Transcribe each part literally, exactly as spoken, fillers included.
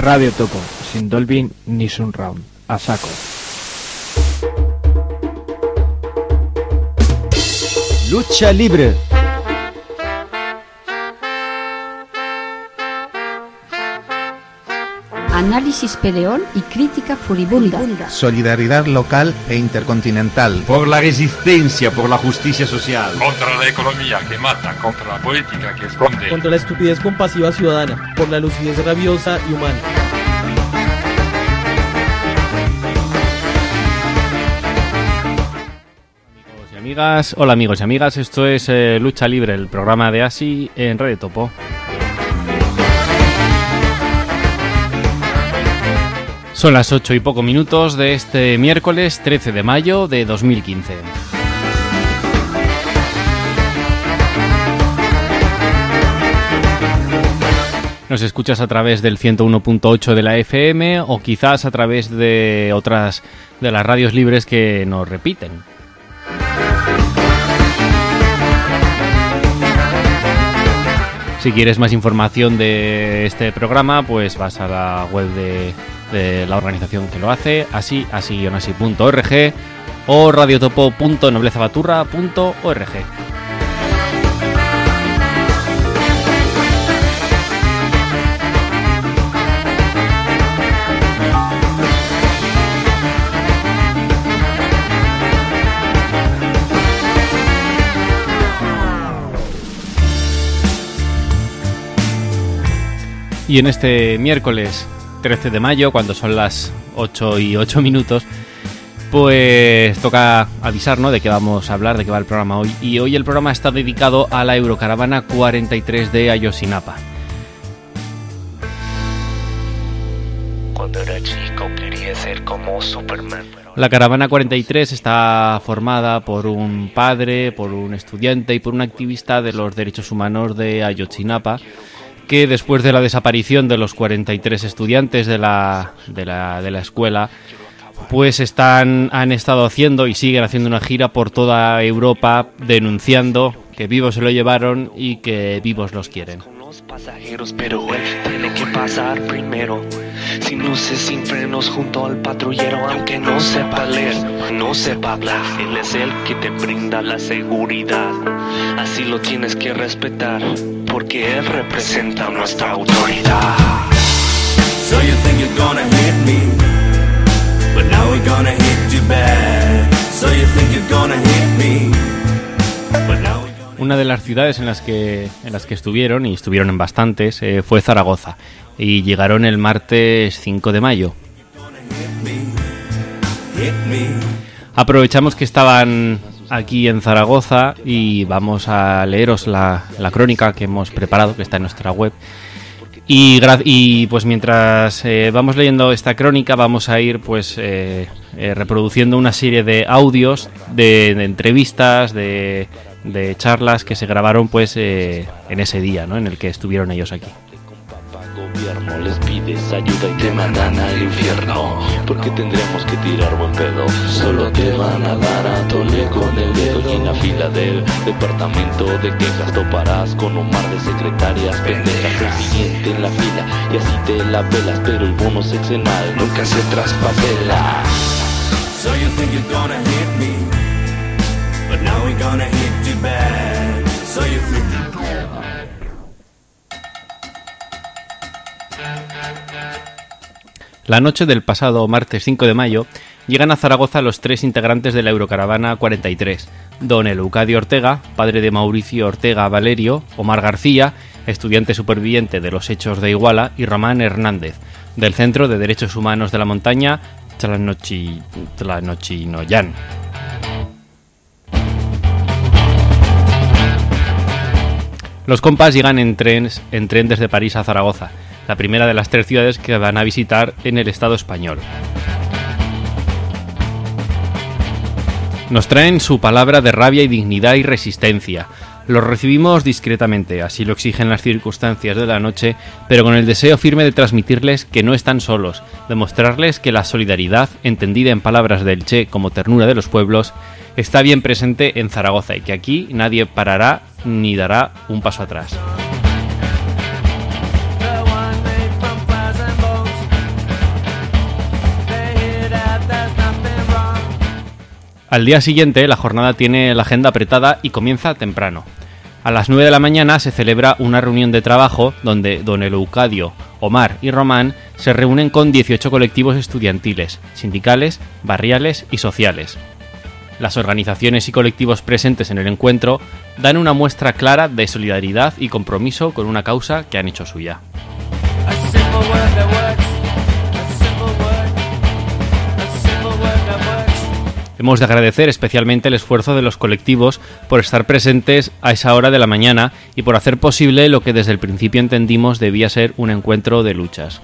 Radio Topo, sin Dolby ni Surround, a saco. Lucha libre. Análisis peleón y crítica furibunda. Solidaridad local e intercontinental. Por la resistencia, por la justicia social. Contra la economía que mata, contra la política que esconde. Contra la estupidez compasiva ciudadana, por la lucidez rabiosa y humana. Amigos y amigas, hola amigos y amigas, esto es eh, Lucha Libre, el programa de ASI en Radio Topo. Son las ocho y poco minutos de este miércoles trece de mayo de dos mil quince. Nos escuchas a través del ciento uno punto ocho de la F M o quizás a través de otras de las radios libres que nos repiten. Si quieres más información de este programa, pues vas a la web de... de la organización que lo hace, así, así, así punto org o radiotopo punto noblezabaturra punto org. Y en este miércoles trece de mayo, cuando son las ocho y ocho minutos, pues toca avisar, ¿no?, de qué vamos a hablar, de qué va el programa hoy. Y hoy el programa está dedicado a la Eurocaravana cuarenta y tres de Ayotzinapa. Cuando era chico quería ser como Superman. La caravana cuarenta y tres está formada por un padre, por un estudiante y por un activista de los derechos humanos de Ayotzinapa, que después de la desaparición de los cuarenta y tres estudiantes de la, de la, de la escuela, pues están, han estado haciendo y siguen haciendo una gira por toda Europa denunciando que vivos se lo llevaron y que vivos los quieren. Pasajeros, pero él tiene que pasar primero, sin luces, sin frenos, junto al patrullero. Aunque no sepa leer, no sepa hablar, él es el que te brinda la seguridad. Así lo tienes que respetar, porque él representa nuestra autoridad. So you think you're gonna hit me, but now we're gonna hit you back. So you think you're gonna hit me, but now we're... Una de las ciudades en las que en las que estuvieron, y estuvieron en bastantes, eh, fue Zaragoza, y llegaron el martes cinco de mayo. Aprovechamos que estaban aquí en Zaragoza y vamos a leeros la, la crónica que hemos preparado, que está en nuestra web. Y, y pues mientras eh, vamos leyendo esta crónica, vamos a ir pues eh, eh, reproduciendo una serie de audios, de, de entrevistas, de... de charlas que se grabaron pues eh, en ese día, ¿no?, en el que estuvieron ellos aquí. Gobierno les pides ayuda y te mandan al infierno, porque tendremos que tirar buen pedo. Solo te van a dar a tole con el dedo, y en la fila del departamento de quejas toparás con un mar de secretarias pendejas. El siguiente en la fila y así te la pelas, pero el bono sexenal nunca se traspapela. So you think you're gonna hit me, but now we're gonna hit you back. So you think you're gonna... La noche del pasado martes cinco de mayo llegan a Zaragoza los tres integrantes de la Eurocaravana cuarenta y tres. Don Eleucadio Ortega, padre de Mauricio Ortega Valerio, Omar García, estudiante superviviente de los hechos de Iguala, y Román Hernández, del Centro de Derechos Humanos de la Montaña Tlanochi... Tlanochinoyán. Los compas llegan en tren, en tren desde París a Zaragoza, la primera de las tres ciudades que van a visitar en el Estado español. Nos traen su palabra de rabia y dignidad y resistencia. Los recibimos discretamente, así lo exigen las circunstancias de la noche, pero con el deseo firme de transmitirles que no están solos, de mostrarles que la solidaridad, entendida en palabras del Che como ternura de los pueblos, está bien presente en Zaragoza y que aquí nadie parará ni dará un paso atrás. Al día siguiente, la jornada tiene la agenda apretada y comienza temprano. A las nueve de la mañana se celebra una reunión de trabajo donde don Eleucadio, Omar y Román se reúnen con dieciocho colectivos estudiantiles, sindicales, barriales y sociales. Las organizaciones y colectivos presentes en el encuentro dan una muestra clara de solidaridad y compromiso con una causa que han hecho suya. Hemos de agradecer especialmente el esfuerzo de los colectivos por estar presentes a esa hora de la mañana y por hacer posible lo que desde el principio entendimos debía ser un encuentro de luchas.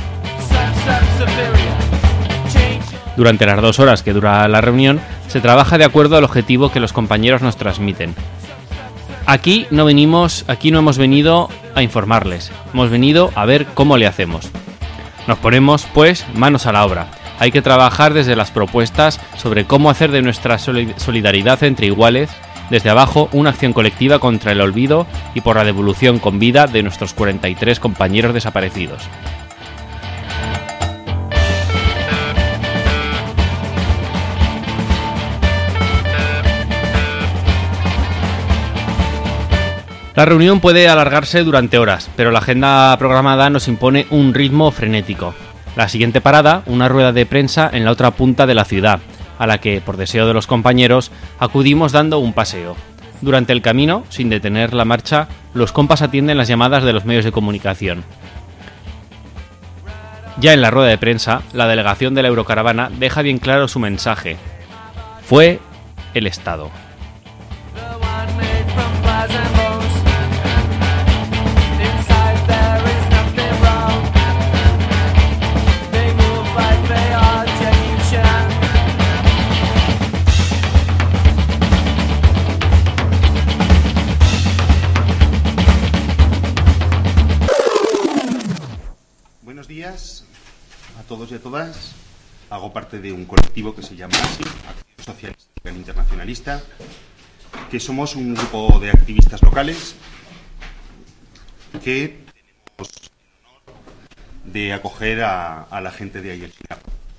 Durante las dos horas que dura la reunión, se trabaja de acuerdo al objetivo que los compañeros nos transmiten. Aquí no venimos, aquí no hemos venido a informarles, hemos venido a ver cómo le hacemos. Nos ponemos, pues, manos a la obra. Hay que trabajar desde las propuestas sobre cómo hacer de nuestra solidaridad entre iguales, desde abajo, una acción colectiva contra el olvido y por la devolución con vida de nuestros cuarenta y tres compañeros desaparecidos. La reunión puede alargarse durante horas, pero la agenda programada nos impone un ritmo frenético. La siguiente parada, una rueda de prensa en la otra punta de la ciudad, a la que, por deseo de los compañeros, acudimos dando un paseo. Durante el camino, sin detener la marcha, los compas atienden las llamadas de los medios de comunicación. Ya en la rueda de prensa, la delegación de la Eurocaravana deja bien claro su mensaje. Fue el Estado. A todos y a todas. Hago parte de un colectivo que se llama A S I, Acción Socialista Internacionalista, que somos un grupo de activistas locales que tenemos el honor de acoger a, a la gente de Ayotzinapa.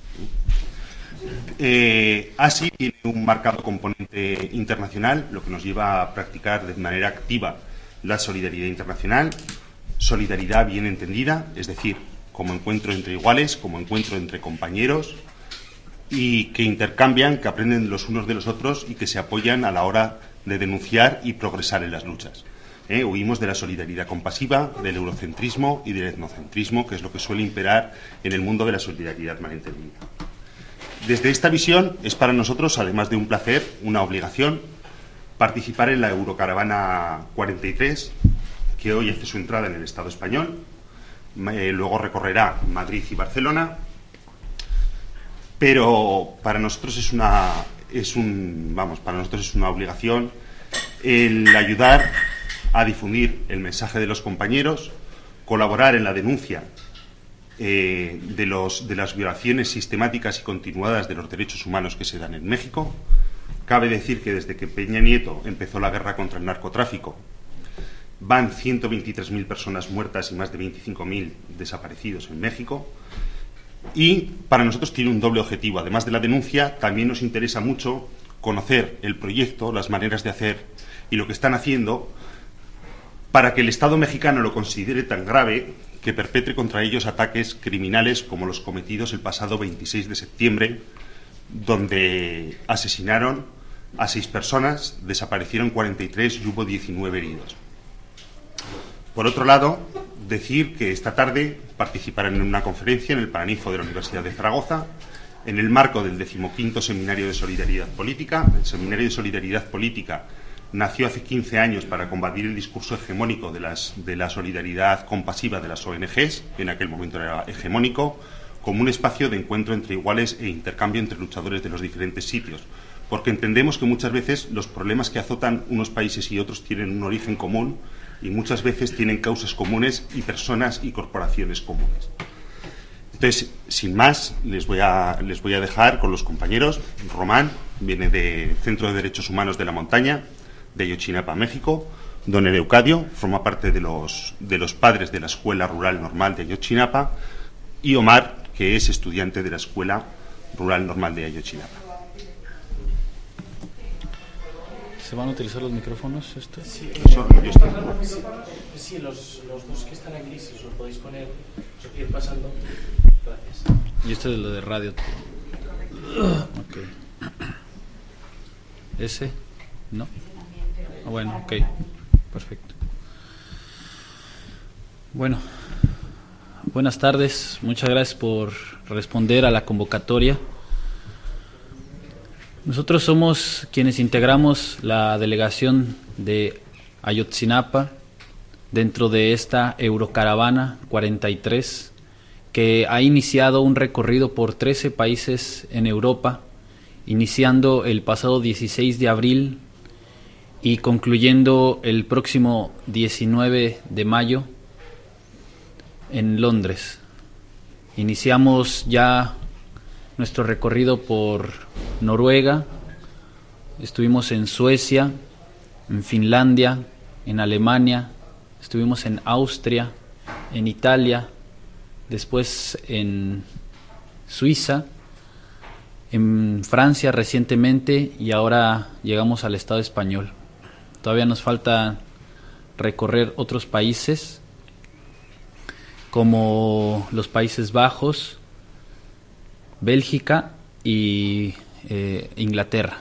Eh, A S I tiene un marcado componente internacional, lo que nos lleva a practicar de manera activa la solidaridad internacional, solidaridad bien entendida, es decir, como encuentro entre iguales, como encuentro entre compañeros y que intercambian, que aprenden los unos de los otros y que se apoyan a la hora de denunciar y progresar en las luchas. ¿Eh? Huimos de la solidaridad compasiva, del eurocentrismo y del etnocentrismo, que es lo que suele imperar en el mundo de la solidaridad malentendida. Desde esta visión es para nosotros, además de un placer, una obligación, participar en la Eurocaravana cuarenta y tres, que hoy hace su entrada en el Estado español. Eh, luego recorrerá Madrid y Barcelona, pero para nosotros es una es un vamos para nosotros es una obligación el ayudar a difundir el mensaje de los compañeros, colaborar en la denuncia eh, de los de las violaciones sistemáticas y continuadas de los derechos humanos que se dan en México. Cabe decir que desde que Peña Nieto empezó la guerra contra el narcotráfico van ciento veintitrés mil personas muertas y más de veinticinco mil desaparecidos en México. Y para nosotros tiene un doble objetivo. Además de la denuncia, también nos interesa mucho conocer el proyecto, las maneras de hacer y lo que están haciendo para que el Estado mexicano lo considere tan grave que perpetre contra ellos ataques criminales como los cometidos el pasado veintiséis de septiembre, donde asesinaron a seis personas, desaparecieron cuarenta y tres y hubo diecinueve heridos. Por otro lado, decir que esta tarde participarán en una conferencia en el Paraninfo de la Universidad de Zaragoza en el marco del decimoquinto Seminario de Solidaridad Política. El Seminario de Solidaridad Política nació hace quince años para combatir el discurso hegemónico de, las, de la solidaridad compasiva de las O N Ges, que en aquel momento era hegemónico, como un espacio de encuentro entre iguales e intercambio entre luchadores de los diferentes sitios, porque entendemos que muchas veces los problemas que azotan unos países y otros tienen un origen común y muchas veces tienen causas comunes y personas y corporaciones comunes. Entonces, sin más, les voy a, les voy a dejar con los compañeros. Román viene del Centro de Derechos Humanos de la Montaña, de Ayotzinapa, México. Don Eleucadio forma parte de los, de los padres de la Escuela Rural Normal de Ayotzinapa. Y Omar, que es estudiante de la Escuela Rural Normal de Ayotzinapa. ¿Se van a utilizar los micrófonos? Esto? Sí, yo, yo estoy. Sí, sí los, los dos que están aquí, si os lo podéis poner, os ir pasando. Gracias. Y esto es lo de radio. Ok. ¿Ese? ¿No? Ah, bueno, ok. Perfecto. Bueno, buenas tardes. Muchas gracias por responder a la convocatoria. Nosotros somos quienes integramos la delegación de Ayotzinapa dentro de esta Eurocaravana cuarenta y tres, que ha iniciado un recorrido por trece países en Europa, iniciando el pasado dieciséis de abril y concluyendo el próximo diecinueve de mayo en Londres. Iniciamos ya nuestro recorrido por Noruega, estuvimos en Suecia, en Finlandia, en Alemania, estuvimos en Austria, en Italia, después en Suiza, en Francia recientemente y ahora llegamos al Estado español. Todavía nos falta recorrer otros países como los Países Bajos, Bélgica y eh, Inglaterra.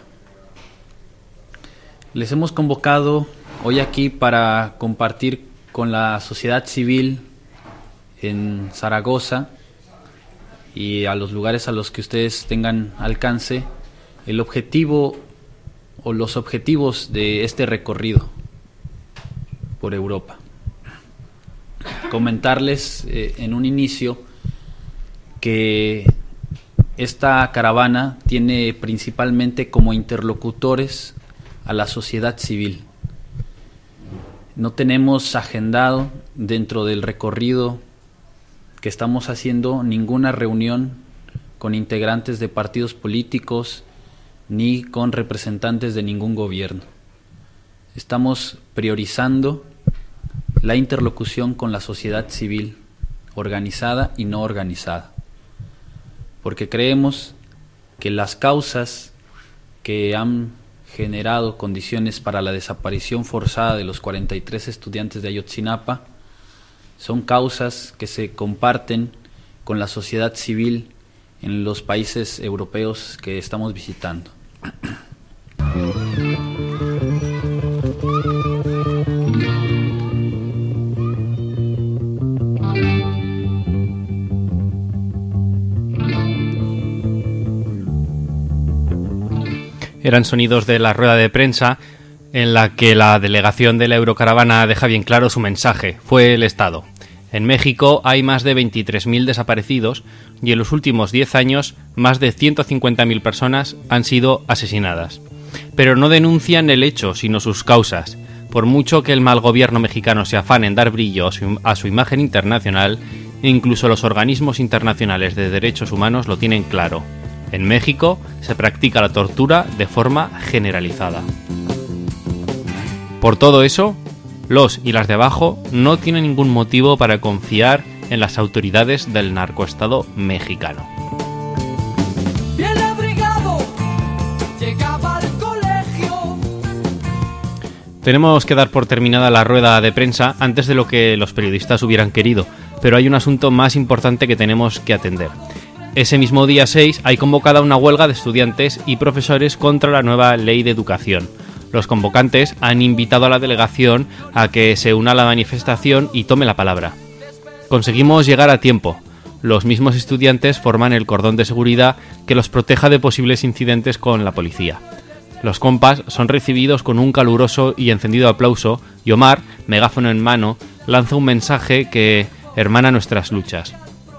Les hemos convocado hoy aquí para compartir con la sociedad civil en Zaragoza y a los lugares a los que ustedes tengan alcance el objetivo o los objetivos de este recorrido por Europa. Comentarles eh, en un inicio que esta caravana tiene principalmente como interlocutores a la sociedad civil. No tenemos agendado dentro del recorrido que estamos haciendo ninguna reunión con integrantes de partidos políticos ni con representantes de ningún gobierno. Estamos priorizando la interlocución con la sociedad civil, organizada y no organizada, porque creemos que las causas que han generado condiciones para la desaparición forzada de los cuarenta y tres estudiantes de Ayotzinapa son causas que se comparten con la sociedad civil en los países europeos que estamos visitando. Eran sonidos de la rueda de prensa en la que la delegación de la Eurocaravana deja bien claro su mensaje. Fue el Estado. En México hay más de veintitrés mil desaparecidos y en los últimos diez años más de ciento cincuenta mil personas han sido asesinadas. Pero no denuncian el hecho, sino sus causas. Por mucho que el mal gobierno mexicano se afane en dar brillo a su, a su imagen internacional, incluso los organismos internacionales de derechos humanos lo tienen claro. En México se practica la tortura de forma generalizada. Por todo eso, los y las de abajo no tienen ningún motivo para confiar en las autoridades del narcoestado mexicano. Bien abrigado, llegaba al colegio. Tenemos que dar por terminada la rueda de prensa antes de lo que los periodistas hubieran querido, pero hay un asunto más importante que tenemos que atender. Ese mismo día seis hay convocada una huelga de estudiantes y profesores contra la nueva ley de educación. Los convocantes han invitado a la delegación a que se una a la manifestación y tome la palabra. Conseguimos llegar a tiempo. Los mismos estudiantes forman el cordón de seguridad que los proteja de posibles incidentes con la policía. Los compas son recibidos con un caluroso y encendido aplauso y Omar, megáfono en mano, lanza un mensaje que hermana nuestras luchas.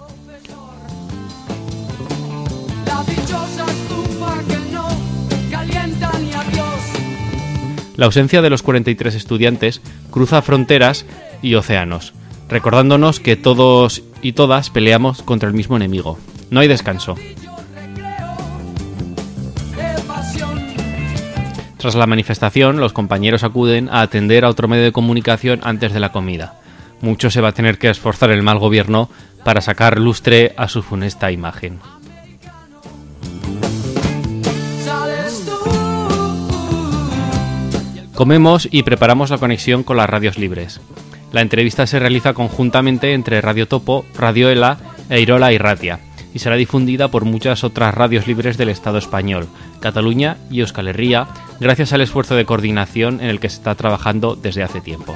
La ausencia de los cuarenta y tres estudiantes cruza fronteras y océanos, recordándonos que todos y todas peleamos contra el mismo enemigo. No hay descanso. Tras la manifestación, los compañeros acuden a atender a otro medio de comunicación antes de la comida. Mucho se va a tener que esforzar el mal gobierno para sacar lustre a su funesta imagen. Comemos y preparamos la conexión con las radios libres. La entrevista se realiza conjuntamente entre Radio Topo, Radio Ela e Irola y Ratia, y será difundida por muchas otras radios libres del Estado español, Cataluña y Euskal Herria, gracias al esfuerzo de coordinación en el que se está trabajando desde hace tiempo.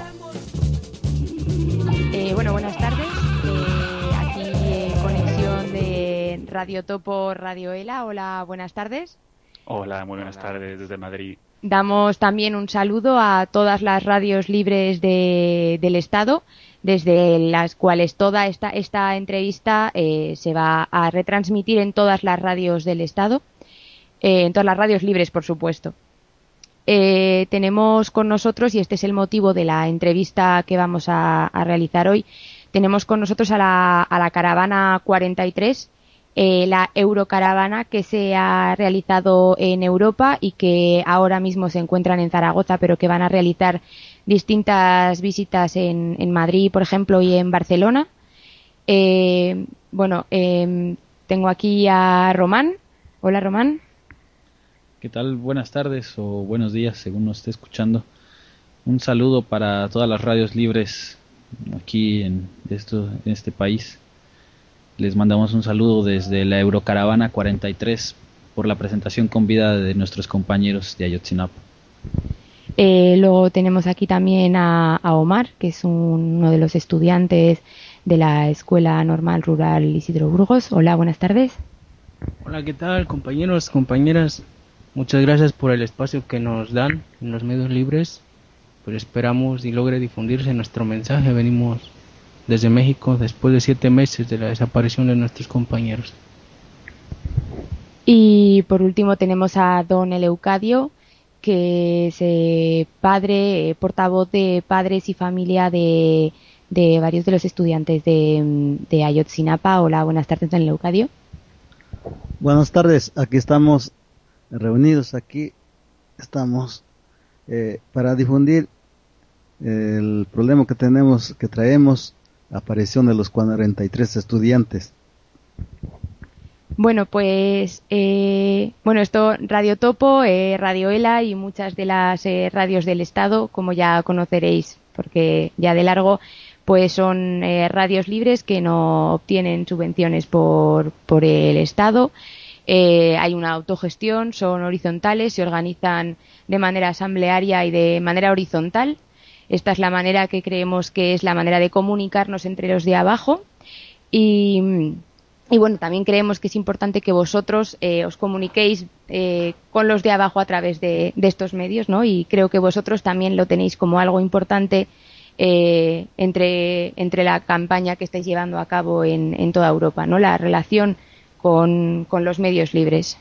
Eh, bueno, buenas tardes. Eh, aquí eh, conexión de Radio Topo, Radio Ela. Hola, buenas tardes. Hola, muy buenas tardes desde Madrid. Damos también un saludo a todas las radios libres de, del Estado, desde las cuales toda esta, esta entrevista eh, se va a retransmitir en todas las radios del Estado, eh, en todas las radios libres, por supuesto. Eh, tenemos con nosotros, y este es el motivo de la entrevista que vamos a, a realizar hoy, tenemos con nosotros a la, a la caravana cuarenta y tres, Eh, la Eurocaravana que se ha realizado en Europa y que ahora mismo se encuentran en Zaragoza, pero que van a realizar distintas visitas en, en Madrid, por ejemplo, y en Barcelona. Eh, bueno, eh, tengo aquí a Román. Hola, Román. ¿Qué tal? Buenas tardes o buenos días, según nos esté escuchando. Un saludo para todas las radios libres aquí en, esto, en este país. Les mandamos un saludo desde la Eurocaravana cuarenta y tres por la presentación con vida de nuestros compañeros de Ayotzinapa. Eh, luego tenemos aquí también a, a Omar, que es un, uno de los estudiantes de la Escuela Normal Rural Isidro Burgos. Hola, buenas tardes. Hola, ¿qué tal, compañeros, compañeras? Muchas gracias por el espacio que nos dan en los medios libres. Pues esperamos y logre difundirse nuestro mensaje. Venimos desde México después de siete meses de la desaparición de nuestros compañeros. Y por último tenemos a don Eleucadio, que es eh, padre, eh, portavoz de padres y familia de, de varios de los estudiantes de, de Ayotzinapa. Hola, buenas tardes, don Eleucadio. Buenas tardes, aquí estamos reunidos, aquí estamos eh, para difundir el problema que tenemos, que traemos, la aparición de los cuarenta y tres estudiantes. Bueno, pues, eh, bueno, esto, Radio Topo, eh, Radio Ela y muchas de las eh, radios del Estado, como ya conoceréis, porque ya de largo, pues son eh, radios libres que no obtienen subvenciones por, por el Estado. Eh, hay una autogestión, son horizontales, se organizan de manera asamblearia y de manera horizontal. Esta es la manera que creemos que es la manera de comunicarnos entre los de abajo y, y bueno, también creemos que es importante que vosotros eh, os comuniquéis eh, con los de abajo a través de, de estos medios, ¿no? Y creo que vosotros también lo tenéis como algo importante eh, entre, entre la campaña que estáis llevando a cabo en, en toda Europa, ¿no? La relación con, con los medios libres.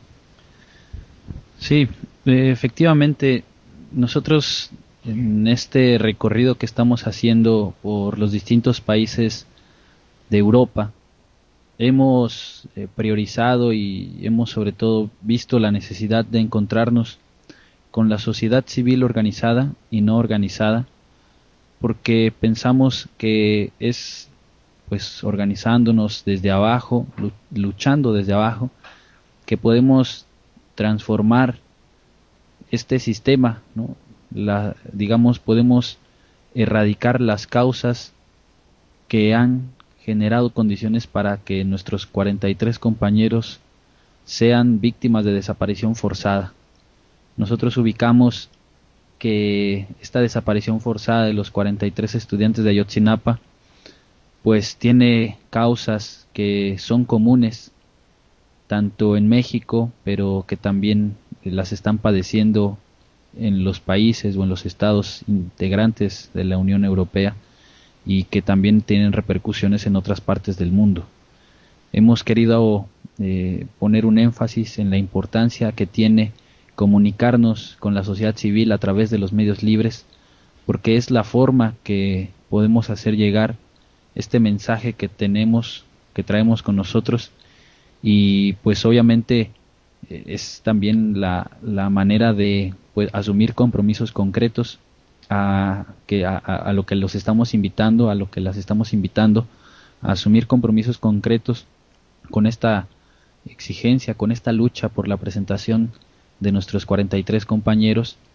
Sí, eh, efectivamente, nosotros en este recorrido que estamos haciendo por los distintos países de Europa, hemos eh, priorizado y hemos sobre todo visto la necesidad de encontrarnos con la sociedad civil organizada y no organizada, porque pensamos que es pues organizándonos desde abajo, luchando desde abajo, que podemos transformar este sistema, ¿no? La, digamos, podemos erradicar las causas que han generado condiciones para que nuestros cuarenta y tres compañeros sean víctimas de desaparición forzada. Nosotros ubicamos que esta desaparición forzada de los cuarenta y tres estudiantes de Ayotzinapa pues tiene causas que son comunes tanto en México, pero que también las están padeciendo en los países o en los estados integrantes de la Unión Europea y que también tienen repercusiones en otras partes del mundo. Hemos querido eh, poner un énfasis en la importancia que tiene comunicarnos con la sociedad civil a través de los medios libres, porque es la forma que podemos hacer llegar este mensaje que tenemos, que traemos con nosotros, y pues obviamente eh, es también la, la manera de pues, asumir compromisos concretos a, que, a, a lo que los estamos invitando, a lo que las estamos invitando, a asumir compromisos concretos con esta exigencia, con esta lucha por la presentación de nuestros cuarenta y tres compañeros,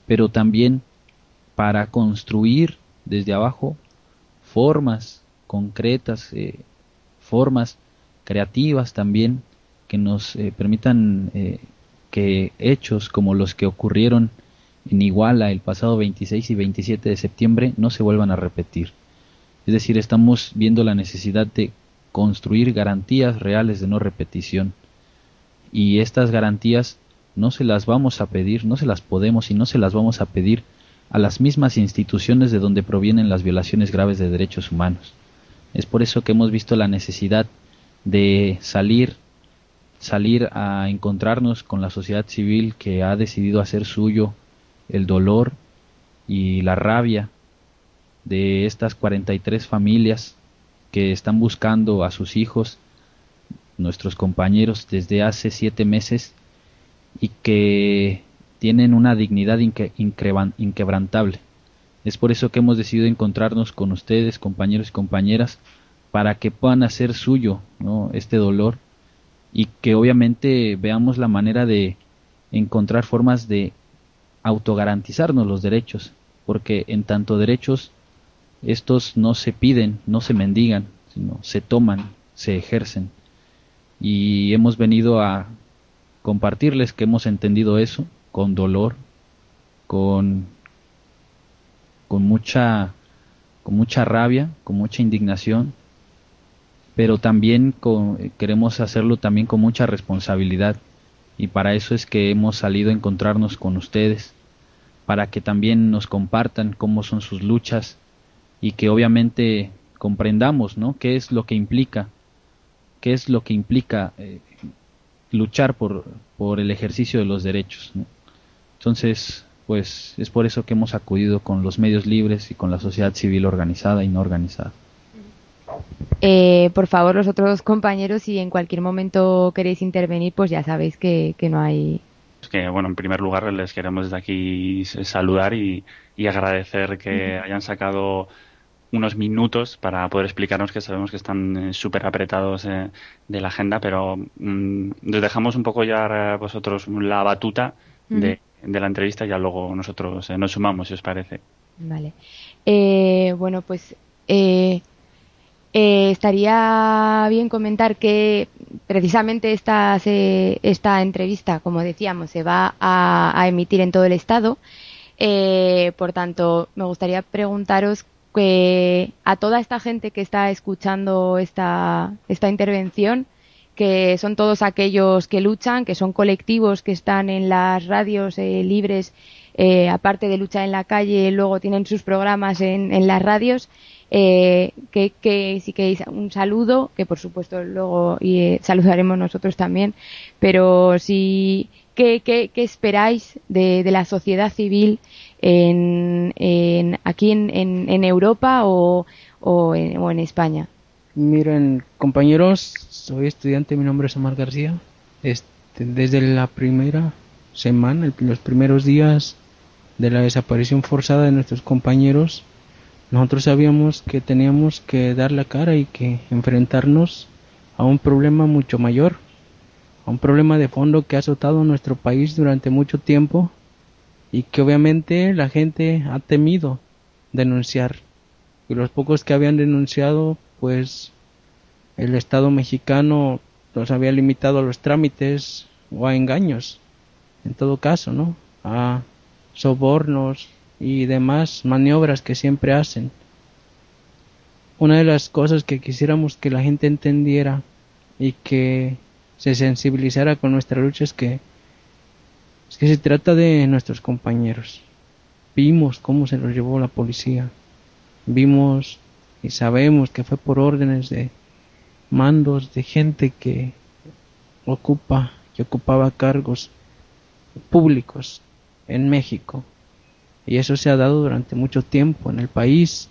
pero también para construir desde abajo formas concretas, eh, formas creativas también que nos eh, permitan eh, que hechos como los que ocurrieron en Iguala el pasado veintiséis y veintisiete de septiembre no se vuelvan a repetir. Es decir, estamos viendo la necesidad de construir garantías reales de no repetición, y estas garantías no se las vamos a pedir, no se las podemos y no se las vamos a pedir a las mismas instituciones de donde provienen las violaciones graves de derechos humanos. Es por eso que hemos visto la necesidad de salir, salir a encontrarnos con la sociedad civil que ha decidido hacer suyo el dolor y la rabia de estas cuarenta y tres familias que están buscando a sus hijos, nuestros compañeros, desde hace siete meses, y que tienen una dignidad inque, inquebrantable. Es por eso que hemos decidido encontrarnos con ustedes, compañeros y compañeras, para que puedan hacer suyo, ¿no?, este dolor, y que obviamente veamos la manera de encontrar formas de autogarantizarnos los derechos, porque en tanto derechos, estos no se piden, no se mendigan, sino se toman, se ejercen. Y hemos venido a compartirles que hemos entendido eso con dolor, con, con mucha, con mucha rabia, con mucha indignación, pero también con, queremos hacerlo también con mucha responsabilidad, y para eso es que hemos salido a encontrarnos con ustedes, para que también nos compartan cómo son sus luchas y que obviamente comprendamos, ¿no?, qué es lo que implica, qué es lo que implica eh, luchar por, por el ejercicio de los derechos, ¿no? Entonces, pues es por eso que hemos acudido con los medios libres y con la sociedad civil organizada y no organizada. Eh, por favor, los otros compañeros, si en cualquier momento queréis intervenir, pues ya sabéis que, que no hay... Es que, bueno, en primer lugar les queremos desde aquí saludar y, y agradecer que hayan sacado unos minutos para poder explicarnos, que sabemos que están eh, súper apretados eh, de la agenda, pero mm, les dejamos un poco ya a vosotros la batuta de, de la entrevista y ya luego nosotros eh, nos sumamos, si os parece. Vale. Eh, bueno, pues... Eh... Eh, estaría bien comentar que precisamente esta, se, esta entrevista, como decíamos, se va a, a emitir en todo el estado. Eh, por tanto, me gustaría preguntaros que a toda esta gente que está escuchando esta, esta intervención, que son todos aquellos que luchan, que son colectivos que están en las radios eh, libres, eh, aparte de luchar en la calle, luego tienen sus programas en, en las radios. Eh, que, que si queréis un saludo, que por supuesto luego y, eh, saludaremos nosotros también, pero si ¿qué, qué, qué esperáis de, de la sociedad civil en, en aquí en, en, en Europa o, o, en, o en España? Miren, compañeros, soy estudiante, mi nombre es Omar García. Este, desde la primera semana, el, los primeros días de la desaparición forzada de nuestros compañeros, nosotros sabíamos que teníamos que dar la cara y que enfrentarnos a un problema mucho mayor, a un problema de fondo que ha azotado a nuestro país durante mucho tiempo y que obviamente la gente ha temido denunciar. Y los pocos que habían denunciado, pues el Estado mexicano los había limitado a los trámites o a engaños, en todo caso, ¿no?, a sobornos y demás maniobras que siempre hacen. Una de las cosas que quisiéramos que la gente entendiera y que se sensibilizara con nuestra lucha es que, es que se trata de nuestros compañeros. Vimos cómo se los llevó la policía, vimos y sabemos que fue por órdenes de mandos de gente que ocupa, que ocupaba cargos públicos en México. Y eso se ha dado durante mucho tiempo en el país.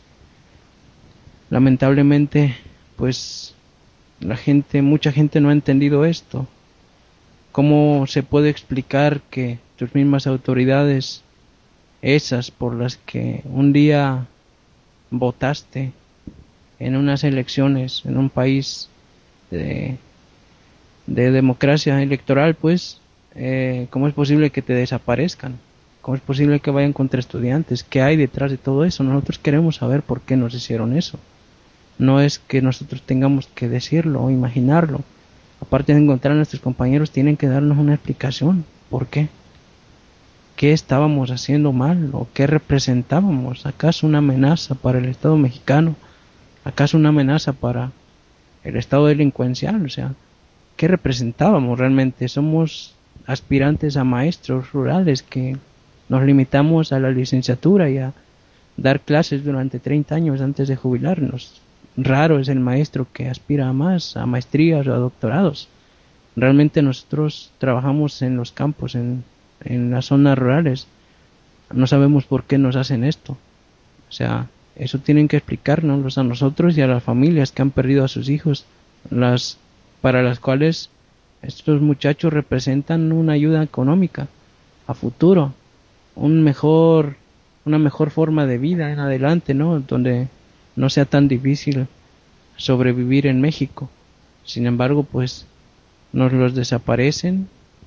Lamentablemente, pues la gente, mucha gente no ha entendido esto. ¿Cómo se puede explicar que tus mismas autoridades, esas por las que un día votaste en unas elecciones en un país de, de democracia electoral, pues, eh, cómo es posible que te desaparezcan? ¿Cómo es posible que vayan contra estudiantes? ¿Qué hay detrás de todo eso? Nosotros queremos saber por qué nos hicieron eso. No es que nosotros tengamos que decirlo o imaginarlo. Aparte de encontrar a nuestros compañeros, tienen que darnos una explicación. ¿Por qué? ¿Qué estábamos haciendo mal? ¿O qué representábamos? ¿Acaso una amenaza para el Estado mexicano? ¿Acaso una amenaza para el Estado delincuencial? O sea, ¿qué representábamos realmente? Somos aspirantes a maestros rurales que nos limitamos a la licenciatura y a dar clases durante treinta años antes de jubilarnos. Raro es el maestro que aspira a más, a maestrías o a doctorados. Realmente nosotros trabajamos en los campos, en, en las zonas rurales. No sabemos por qué nos hacen esto. O sea, eso tienen que explicarnos a nosotros y a las familias que han perdido a sus hijos, las para las cuales estos muchachos representan una ayuda económica a futuro, un mejor, una mejor forma de vida en adelante, ¿no? Donde no sea tan difícil sobrevivir en México. Sin embargo, pues nos los desaparecen,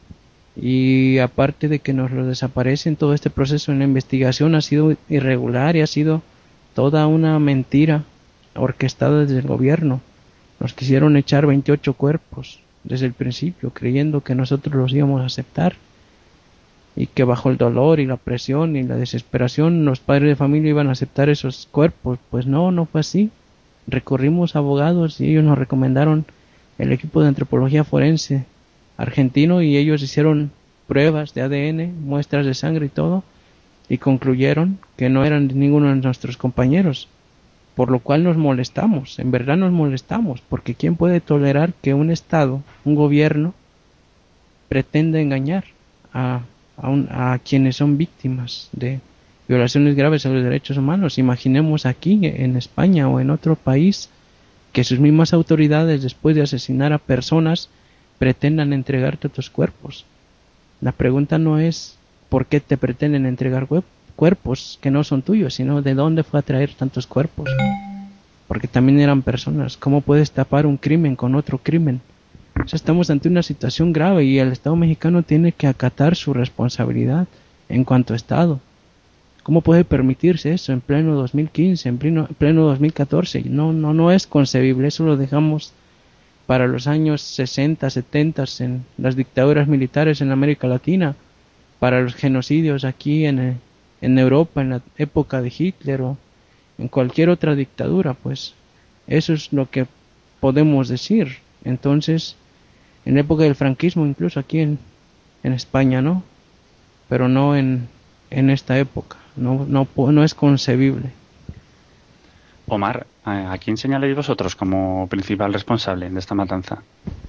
y aparte de que nos los desaparecen, todo este proceso en la investigación ha sido irregular y ha sido toda una mentira orquestada desde el gobierno. Nos quisieron echar veintiocho cuerpos desde el principio, creyendo que nosotros los íbamos a aceptar, y que bajo el dolor y la presión y la desesperación los padres de familia iban a aceptar esos cuerpos. Pues no, no fue así. Recorrimos a abogados y ellos nos recomendaron el equipo de antropología forense argentino, y ellos hicieron pruebas de A D N, muestras de sangre y todo, y concluyeron que no eran ninguno de nuestros compañeros, por lo cual nos molestamos, en verdad nos molestamos, porque ¿quién puede tolerar que un Estado, un gobierno, pretenda engañar a A, un, a quienes son víctimas de violaciones graves a los derechos humanos? Imaginemos aquí en España o en otro país que sus mismas autoridades, después de asesinar a personas, pretendan entregarte tus cuerpos. La pregunta no es por qué te pretenden entregar cuerpos que no son tuyos, sino de dónde fue a traer tantos cuerpos, porque también eran personas. ¿Cómo puedes tapar un crimen con otro crimen? O sea, estamos ante una situación grave y el Estado mexicano tiene que acatar su responsabilidad en cuanto a Estado. ¿Cómo puede permitirse eso en pleno dos mil quince, en pleno, pleno dos mil catorce? No, no, no es concebible. Eso lo dejamos para los años sesenta, setenta en las dictaduras militares en América Latina, para los genocidios aquí en, en Europa en la época de Hitler o en cualquier otra dictadura. Pues eso es lo que podemos decir. Entonces, en la época del franquismo, incluso aquí en, en España, ¿no? Pero no en, en esta época. No, no, no es concebible. Omar, ¿a quién señaláis vosotros como principal responsable de esta matanza?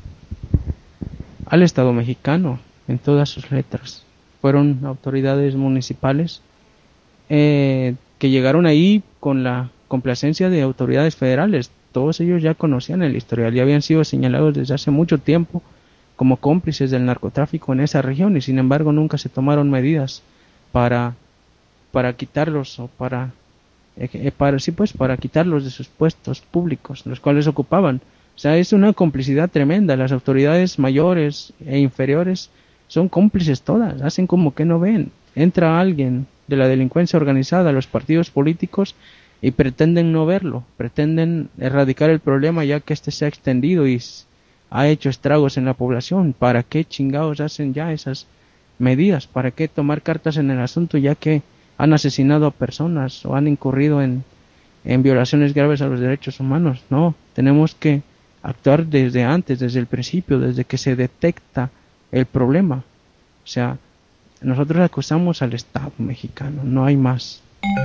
Al Estado mexicano, en todas sus letras. Fueron autoridades municipales eh, que llegaron ahí con la complacencia de autoridades federales. Todos ellos ya conocían el historial y habían sido señalados desde hace mucho tiempo como cómplices del narcotráfico en esa región, y sin embargo nunca se tomaron medidas para para quitarlos o para eh, para sí pues para quitarlos de sus puestos públicos los cuales ocupaban. O sea, es una complicidad tremenda. Las autoridades mayores e inferiores son cómplices todas, hacen como que no ven. Entra alguien de la delincuencia organizada a los partidos políticos y pretenden no verlo, pretenden erradicar el problema ya que este se ha extendido y ha hecho estragos en la población. ¿Para qué chingados hacen ya esas medidas? ¿Para qué tomar cartas en el asunto ya que han asesinado a personas o han incurrido en, en violaciones graves a los derechos humanos? No, tenemos que actuar desde antes, desde el principio, desde que se detecta el problema. O sea, nosotros acusamos al Estado mexicano, no hay más.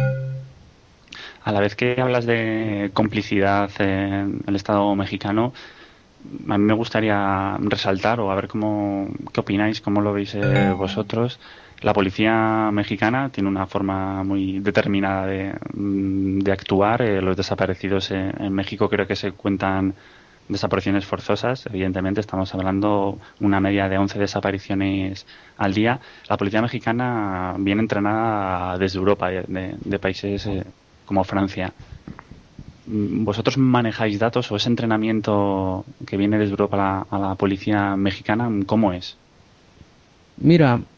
A la vez que hablas de complicidad en el Estado mexicano, a mí me gustaría resaltar o a ver cómo qué opináis, cómo lo veis eh, vosotros. La policía mexicana tiene una forma muy determinada de, de actuar. Eh, los desaparecidos eh, en México creo que se cuentan desapariciones forzosas. Evidentemente estamos hablando una media de once desapariciones al día. La policía mexicana viene entrenada desde Europa, de, de países eh, como Francia. ¿Vosotros manejáis datos o ese entrenamiento que viene desde Europa a la, a la policía mexicana, cómo es? Mira,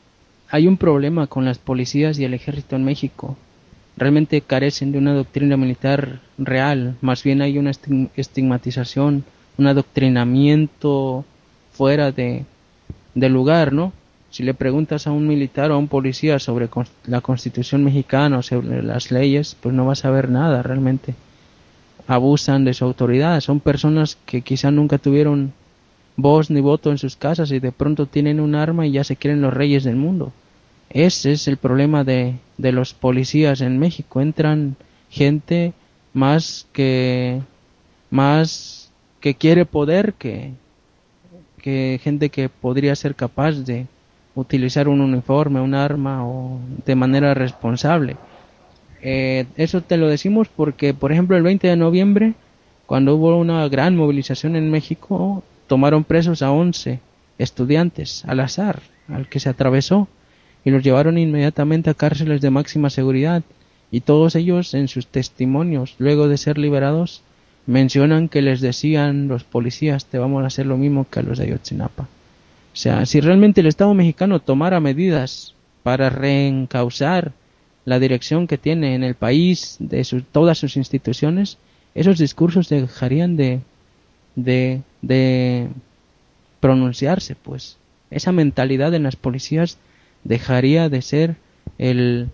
hay un problema con las policías y el ejército en México. Realmente carecen de una doctrina militar real, más bien hay una estigmatización, un adoctrinamiento fuera de, de lugar, ¿no? Si le preguntas a un militar o a un policía sobre la Constitución mexicana o sobre las leyes, pues no vas a ver nada realmente. Abusan de su autoridad, son personas que quizá nunca tuvieron voz ni voto en sus casas y de pronto tienen un arma y ya se creen los reyes del mundo. Ese es el problema de, de los policías en México. Entran gente más que más que quiere poder que, que gente que podría ser capaz de utilizar un uniforme, un arma o de manera responsable. Eh, eso te lo decimos porque, por ejemplo, el veinte de noviembre, cuando hubo una gran movilización en México, tomaron presos a once estudiantes al azar, al que se atravesó, y los llevaron inmediatamente a cárceles de máxima seguridad, y todos ellos en sus testimonios, luego de ser liberados, mencionan que les decían los policías: te vamos a hacer lo mismo que a los de Ayotzinapa. O sea, si realmente el Estado mexicano tomara medidas para reencauzar la dirección que tiene en el país de sus, todas sus instituciones, esos discursos dejarían de, de, de pronunciarse, pues. Esa mentalidad en las policías dejaría de ser el,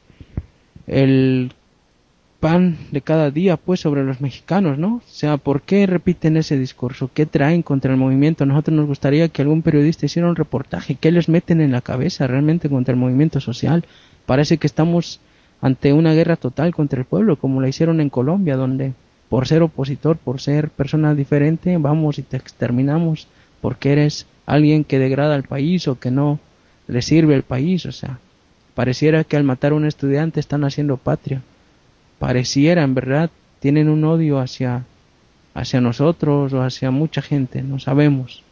el pan de cada día, pues, sobre los mexicanos, ¿no? O sea, ¿por qué repiten ese discurso? ¿Qué traen contra el movimiento? A nosotros nos gustaría que algún periodista hiciera un reportaje. ¿Qué les meten en la cabeza realmente contra el movimiento social? Parece que estamos ante una guerra total contra el pueblo, como la hicieron en Colombia, donde por ser opositor, por ser persona diferente, vamos y te exterminamos porque eres alguien que degrada al país o que no le sirve al país. O sea, pareciera que al matar a un estudiante están haciendo patria. Pareciera, en verdad, tienen un odio hacia, hacia nosotros o hacia mucha gente, no sabemos.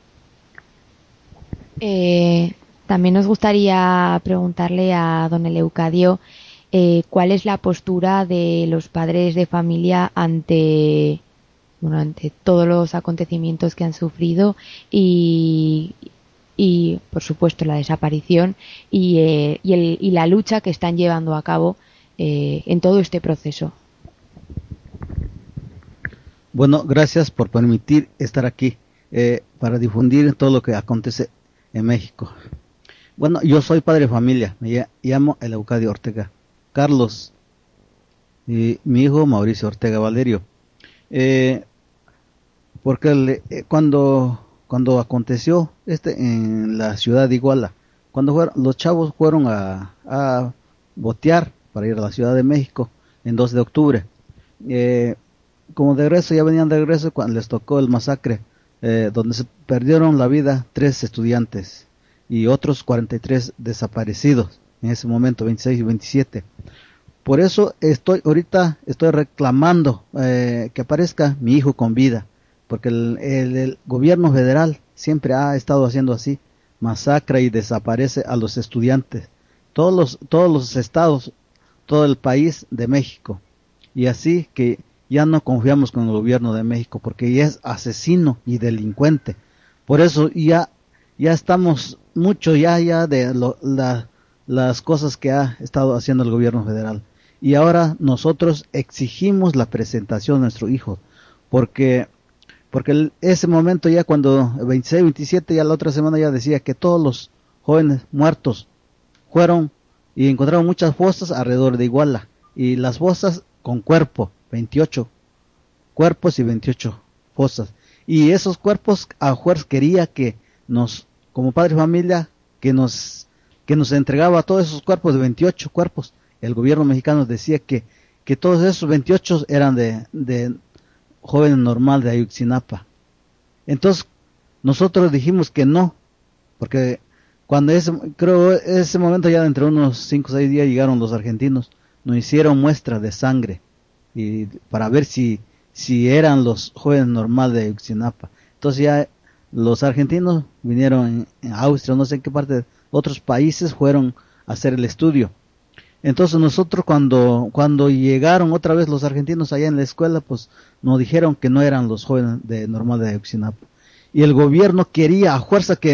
Eh, también nos gustaría preguntarle a don Eleucadio eh, cuál es la postura de los padres de familia ante, bueno, ante todos los acontecimientos que han sufrido y, y por supuesto, la desaparición y, eh, y, el, y la lucha que están llevando a cabo Eh, en todo este proceso. Bueno, gracias por permitir estar aquí eh, para difundir todo lo que acontece en México. Bueno, yo soy padre de familia, me llamo Eleucadio Ortega Carlos y mi hijo Mauricio Ortega Valerio. Eh, porque le, eh, cuando cuando aconteció este en la ciudad de Iguala, cuando fueron, los chavos fueron a, a botear para ir a la Ciudad de México en dos de octubre. Eh, como de regreso, ya venían de regreso cuando les tocó el masacre, eh, donde se perdieron la vida tres estudiantes y otros cuarenta y tres desaparecidos en ese momento, veintiséis y veintisiete. Por eso estoy ahorita estoy reclamando eh, que aparezca mi hijo con vida, porque el, el, el gobierno federal siempre ha estado haciendo así, masacra y desaparece a los estudiantes. Todos los, todos los estados, todo el país de México, y así que ya no confiamos con el gobierno de México porque ya es asesino y delincuente. Por eso ya ya estamos mucho ya ya de lo, la, las cosas que ha estado haciendo el gobierno federal, y ahora nosotros exigimos la presentación de nuestro hijo, porque porque el, ese momento ya cuando veintiséis, veintisiete, ya la otra semana ya decía que todos los jóvenes muertos fueron y encontraron muchas fosas alrededor de Iguala, y las fosas con cuerpo, veintiocho cuerpos y veintiocho fosas, y esos cuerpos a fuerza quería que nos, como padre de familia, que nos que nos entregaba todos esos cuerpos de veintiocho cuerpos. El gobierno mexicano decía que, que todos esos veintiocho eran de, de joven normal de Ayotzinapa. Entonces nosotros dijimos que no, porque cuando ese, creo ese momento ya dentro de unos cinco o seis días llegaron los argentinos, nos hicieron muestra de sangre y para ver si si eran los jóvenes normales de Ayotzinapa. Entonces ya los argentinos vinieron en, en Austria, no sé en qué parte de otros países fueron a hacer el estudio. Entonces nosotros cuando cuando llegaron otra vez los argentinos allá en la escuela, pues nos dijeron que no eran los jóvenes de normal de Ayotzinapa. Y el gobierno quería a fuerza que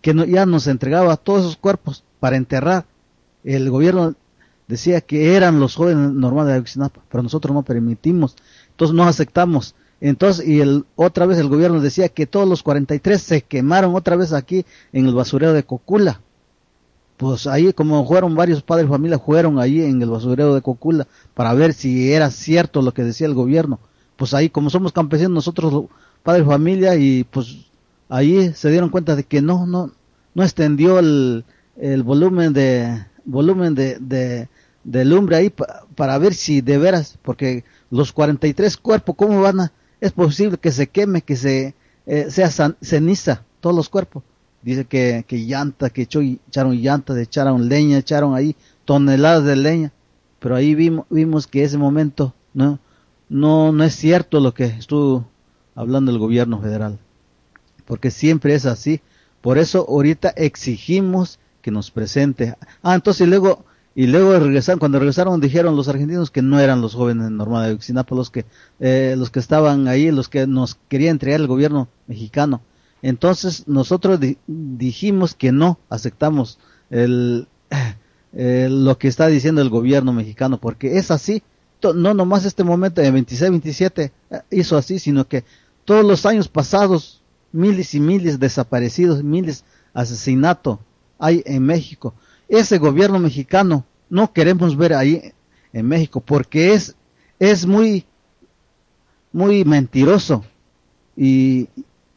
que no, ya nos entregaba todos esos cuerpos para enterrar. El gobierno decía que eran los jóvenes normales de Ayotzinapa, pero nosotros no permitimos, entonces no aceptamos. Entonces, y el, otra vez el gobierno decía que todos los cuarenta y tres se quemaron otra vez aquí en el basurero de Cocula. Pues ahí, como fueron varios padres de familia, fueron ahí en el basurero de Cocula para ver si era cierto lo que decía el gobierno. Pues ahí, como somos campesinos nosotros, padres de familia, y pues ahí se dieron cuenta de que no, no, no extendió el, el volumen de, volumen de, de, de lumbre ahí pa, para ver si de veras, porque los cuarenta y tres cuerpos, ¿cómo van a, es posible que se queme, que se, eh, sea san, ceniza, todos los cuerpos? Dice que, que llanta, que echó, echaron llanta, echaron leña, echaron ahí toneladas de leña, pero ahí vimos, vimos que ese momento, no, no, no es cierto lo que estuvo hablando el gobierno federal, porque siempre es así. Por eso ahorita exigimos que nos presente. Ah, entonces luego, y luego regresaron, cuando regresaron dijeron los argentinos que no eran los jóvenes normales de Ayotzinapa los que, eh, los que estaban ahí, los que nos quería entregar el gobierno mexicano. Entonces nosotros di dijimos que no aceptamos el, eh, lo que está diciendo el gobierno mexicano, porque es así. No nomás este momento de veintiséis veintisiete hizo así, sino que todos los años pasados, miles y miles desaparecidos, miles asesinatos hay en México. Ese gobierno mexicano no queremos ver ahí en México, porque es, es muy, muy mentiroso. Y,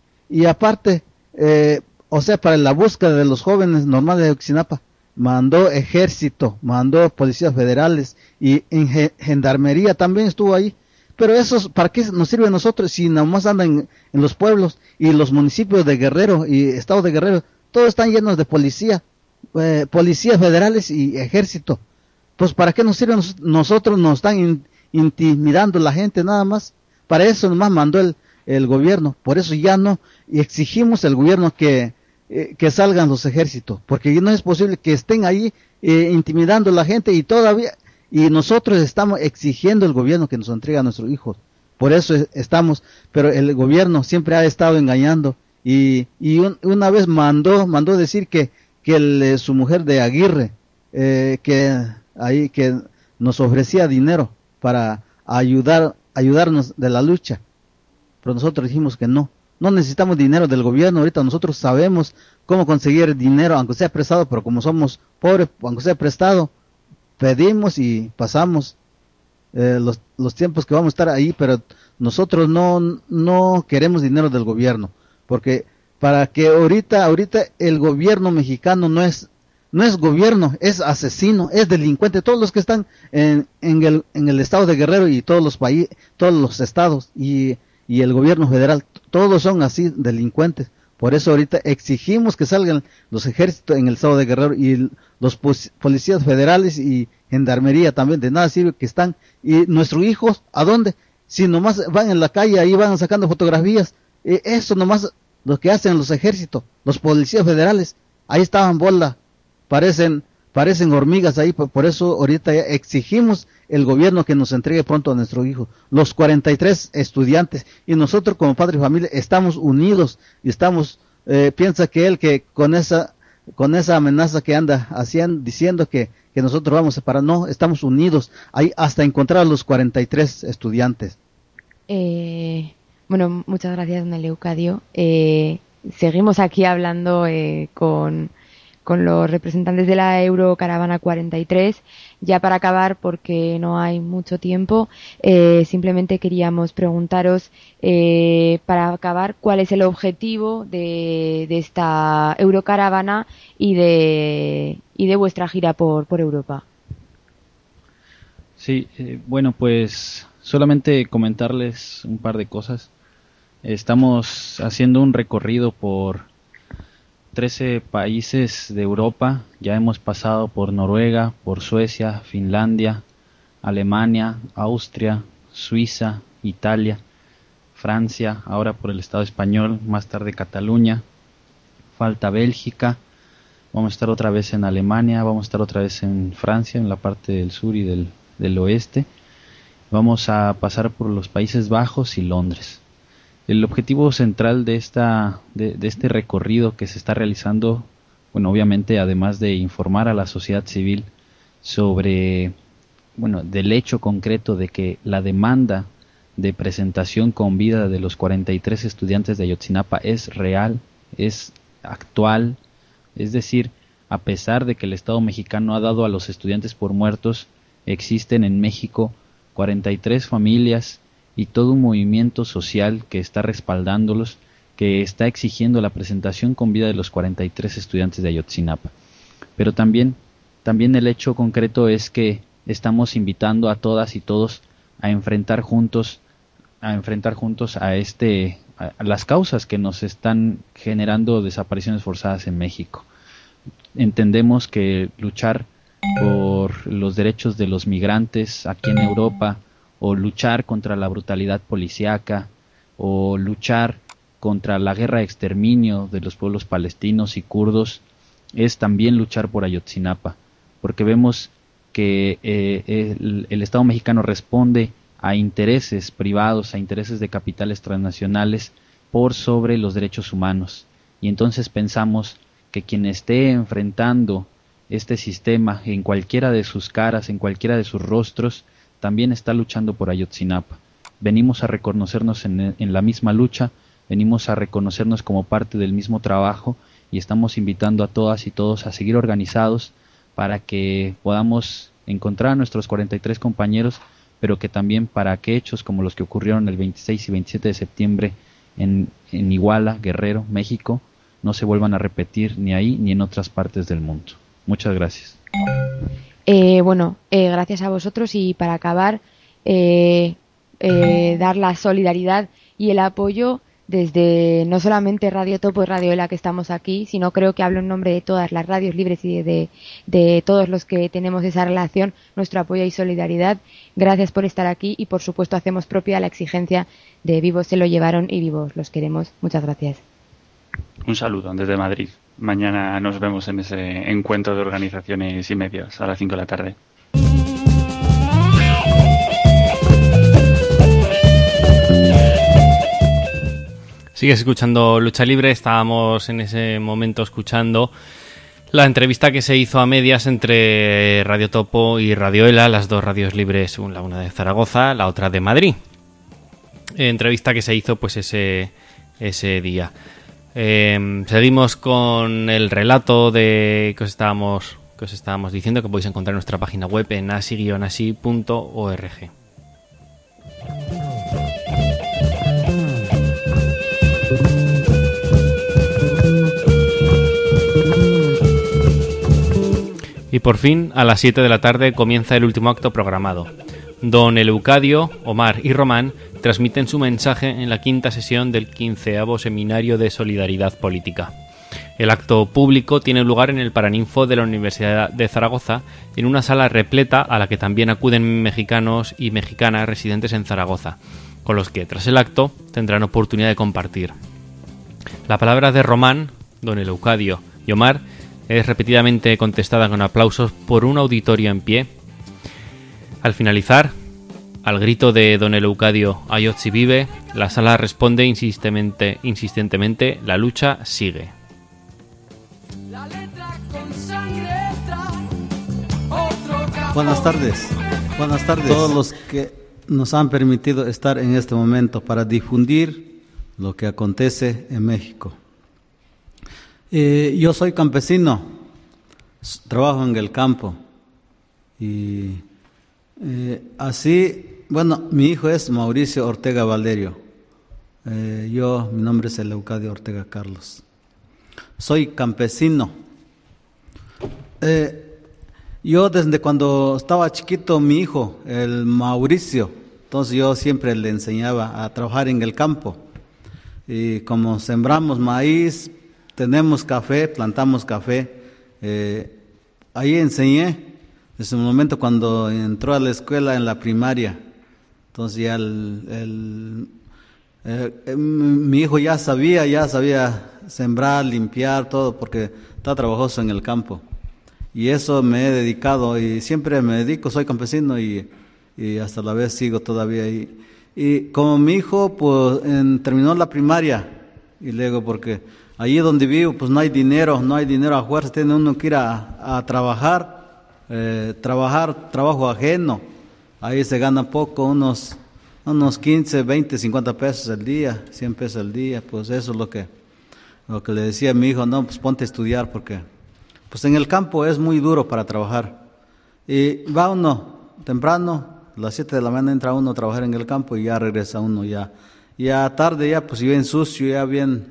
y aparte, eh, o sea, para la búsqueda de los jóvenes normales de Ayotzinapa, mandó ejército, mandó policías federales y en gendarmería también estuvo ahí. Pero esos, ¿para qué nos sirve a nosotros si nomás andan en, en los pueblos y los municipios de Guerrero y estado de Guerrero? Todos están llenos de policía, eh, policías federales y ejército. Pues ¿para qué nos sirve a nos, nosotros? Nos están in, intimidando la gente nada más. Para eso nomás mandó el, el gobierno. Por eso ya no, y exigimos al gobierno que Eh, que salgan los ejércitos, porque no es posible que estén ahí eh, intimidando a la gente y todavía, y nosotros estamos exigiendo al gobierno que nos entregue a nuestros hijos. Por eso es, estamos, pero el gobierno siempre ha estado engañando y, y un, una vez mandó, mandó decir que, que el, su mujer de Aguirre, eh, que ahí, que nos ofrecía dinero para ayudar, ayudarnos de la lucha, pero nosotros dijimos que no. No necesitamos dinero del gobierno, ahorita nosotros sabemos cómo conseguir dinero, aunque sea prestado, pero como somos pobres, aunque sea prestado, pedimos y pasamos eh, los, los tiempos que vamos a estar ahí, pero nosotros no, no queremos dinero del gobierno, porque para que ahorita, ahorita el gobierno mexicano no es, no es gobierno, es asesino, es delincuente, todos los que están en, en el, en el estado de Guerrero y todos los países, todos los estados y y el gobierno federal, todos son así, delincuentes. Por eso ahorita exigimos que salgan los ejércitos en el estado de Guerrero y los policías federales y gendarmería también. De nada sirve que están. Y nuestros hijos, ¿a dónde? Si nomás van en la calle, ahí van sacando fotografías. Eh, eso nomás lo que hacen los ejércitos, los policías federales. Ahí estaban bola, parecen parecen hormigas ahí. Por eso ahorita ya exigimos el gobierno que nos entregue pronto a nuestros hijos, los cuarenta y tres estudiantes, y nosotros como padres de familia estamos unidos y estamos, eh, piensa que él que con esa con esa amenaza que anda haciendo, diciendo que, que nosotros vamos a separar, no, estamos unidos, ahí hasta encontrar a los cuarenta y tres estudiantes. Eh, bueno, muchas gracias, don Eleucadio. Eh, seguimos aquí hablando eh, con con los representantes de la Eurocaravana cuarenta y tres. Ya para acabar, porque no hay mucho tiempo, eh, simplemente queríamos preguntaros, eh, para acabar, cuál es el objetivo de, de esta Eurocaravana y de, y de vuestra gira por, por Europa. Sí, eh, bueno, pues solamente comentarles un par de cosas. Estamos haciendo un recorrido por trece países de Europa. Ya hemos pasado por Noruega, por Suecia, Finlandia, Alemania, Austria, Suiza, Italia, Francia, ahora por el Estado español, más tarde Cataluña, falta Bélgica, vamos a estar otra vez en Alemania, vamos a estar otra vez en Francia, en la parte del sur y del, del oeste, vamos a pasar por los Países Bajos y Londres. El objetivo central de, esta, de, de este recorrido que se está realizando, bueno, obviamente además de informar a la sociedad civil sobre, bueno, del hecho concreto de que la demanda de presentación con vida de los cuarenta y tres estudiantes de Ayotzinapa es real, es actual, es decir, a pesar de que el Estado mexicano ha dado a los estudiantes por muertos, existen en México cuarenta y tres familias y todo un movimiento social que está respaldándolos, que está exigiendo la presentación con vida de los cuarenta y tres estudiantes de Ayotzinapa. Pero también, también el hecho concreto es que estamos invitando a todas y todos a enfrentar juntos, a enfrentar juntos a este, a, a las causas que nos están generando desapariciones forzadas en México. Entendemos que luchar por los derechos de los migrantes aquí en Europa, o luchar contra la brutalidad policíaca, o luchar contra la guerra de exterminio de los pueblos palestinos y kurdos, es también luchar por Ayotzinapa, porque vemos que eh, el, el Estado mexicano responde a intereses privados, a intereses de capitales transnacionales por sobre los derechos humanos, y entonces pensamos que quien esté enfrentando este sistema en cualquiera de sus caras, en cualquiera de sus rostros, también está luchando por Ayotzinapa. Venimos a reconocernos en, en la misma lucha, venimos a reconocernos como parte del mismo trabajo y estamos invitando a todas y todos a seguir organizados para que podamos encontrar a nuestros cuarenta y tres compañeros, pero que también para que hechos como los que ocurrieron el veintiséis y veintisiete de septiembre en, en Iguala, Guerrero, México, no se vuelvan a repetir ni ahí ni en otras partes del mundo. Muchas gracias. Eh, bueno, eh, gracias a vosotros, y para acabar, eh, eh, dar la solidaridad y el apoyo desde no solamente Radio Topo y Radio Ela, que estamos aquí, sino creo que hablo en nombre de todas las radios libres y de, de, de todos los que tenemos esa relación, nuestro apoyo y solidaridad. Gracias por estar aquí y, por supuesto, hacemos propia la exigencia de vivos se lo llevaron y vivos los queremos. Muchas gracias. Un saludo desde Madrid. Mañana nos vemos en ese encuentro de organizaciones y medios a las cinco de la tarde. Sigues escuchando Lucha Libre. Estábamos en ese momento escuchando la entrevista que se hizo a medias entre Radio Topo y Radio Ela, las dos radios libres, la una de Zaragoza, la otra de Madrid. Entrevista que se hizo pues ese, ese día. Eh, seguimos con el relato de que os estábamos que os estábamos diciendo, que podéis encontrar en nuestra página web en asi guion asi punto org. Y por fin, a las siete de la tarde comienza el último acto programado. Don Eleucadio, Omar y Román transmiten su mensaje en la quinta sesión del quinceavo Seminario de Solidaridad Política. El acto público tiene lugar en el Paraninfo de la Universidad de Zaragoza, en una sala repleta a la que también acuden mexicanos y mexicanas residentes en Zaragoza, con los que, tras el acto, tendrán oportunidad de compartir. La palabra de Román, don Eleucadio y Omar es repetidamente contestada con aplausos por un auditorio en pie. Al finalizar, al grito de don Eleucadio Ayotzi vive, la sala responde insistentemente, insistentemente, la lucha sigue. Buenas tardes, buenas tardes a todos los que nos han permitido estar en este momento para difundir lo que acontece en México. Eh, yo soy campesino, trabajo en el campo y eh, así, bueno, mi hijo es Mauricio Ortega Valerio, eh, yo, mi nombre es Eleucadio Ortega Carlos, soy campesino. Eh, yo desde cuando estaba chiquito, mi hijo, el Mauricio, entonces yo siempre le enseñaba a trabajar en el campo y como sembramos maíz, tenemos café, plantamos café. Eh, ahí enseñé desde el momento cuando entró a la escuela en la primaria. Entonces ya el, el, eh, mi hijo ya sabía, ya sabía sembrar, limpiar, todo, porque está trabajoso en el campo. Y eso me he dedicado y siempre me dedico, soy campesino y, y hasta la vez sigo todavía ahí. Y como mi hijo pues en, terminó la primaria, y luego porque allí donde vivo pues no hay dinero, no hay dinero a fuerza, tiene uno que ir a, a trabajar, eh, trabajar, trabajo ajeno, ahí se gana poco, unos, unos quince, veinte, cincuenta pesos al día, cien pesos al día, pues eso es lo que, lo que le decía a mi hijo, no, pues ponte a estudiar porque pues en el campo es muy duro para trabajar. Y va uno temprano, a las siete de la mañana entra uno a trabajar en el campo y ya regresa uno ya. Ya tarde ya pues bien sucio, ya bien,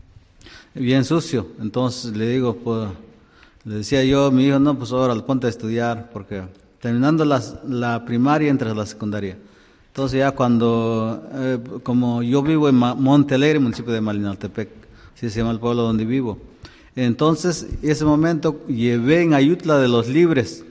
bien sucio. Entonces le digo, pues, le decía yo a mi hijo, no, pues ahora ponte a estudiar, porque terminando las, la primaria entras a la secundaria. Entonces ya cuando, eh, como yo vivo en Monte Alegre, municipio de Malinaltepec, así se llama el pueblo donde vivo. Entonces, ese momento llevé en Ayutla de los Libres.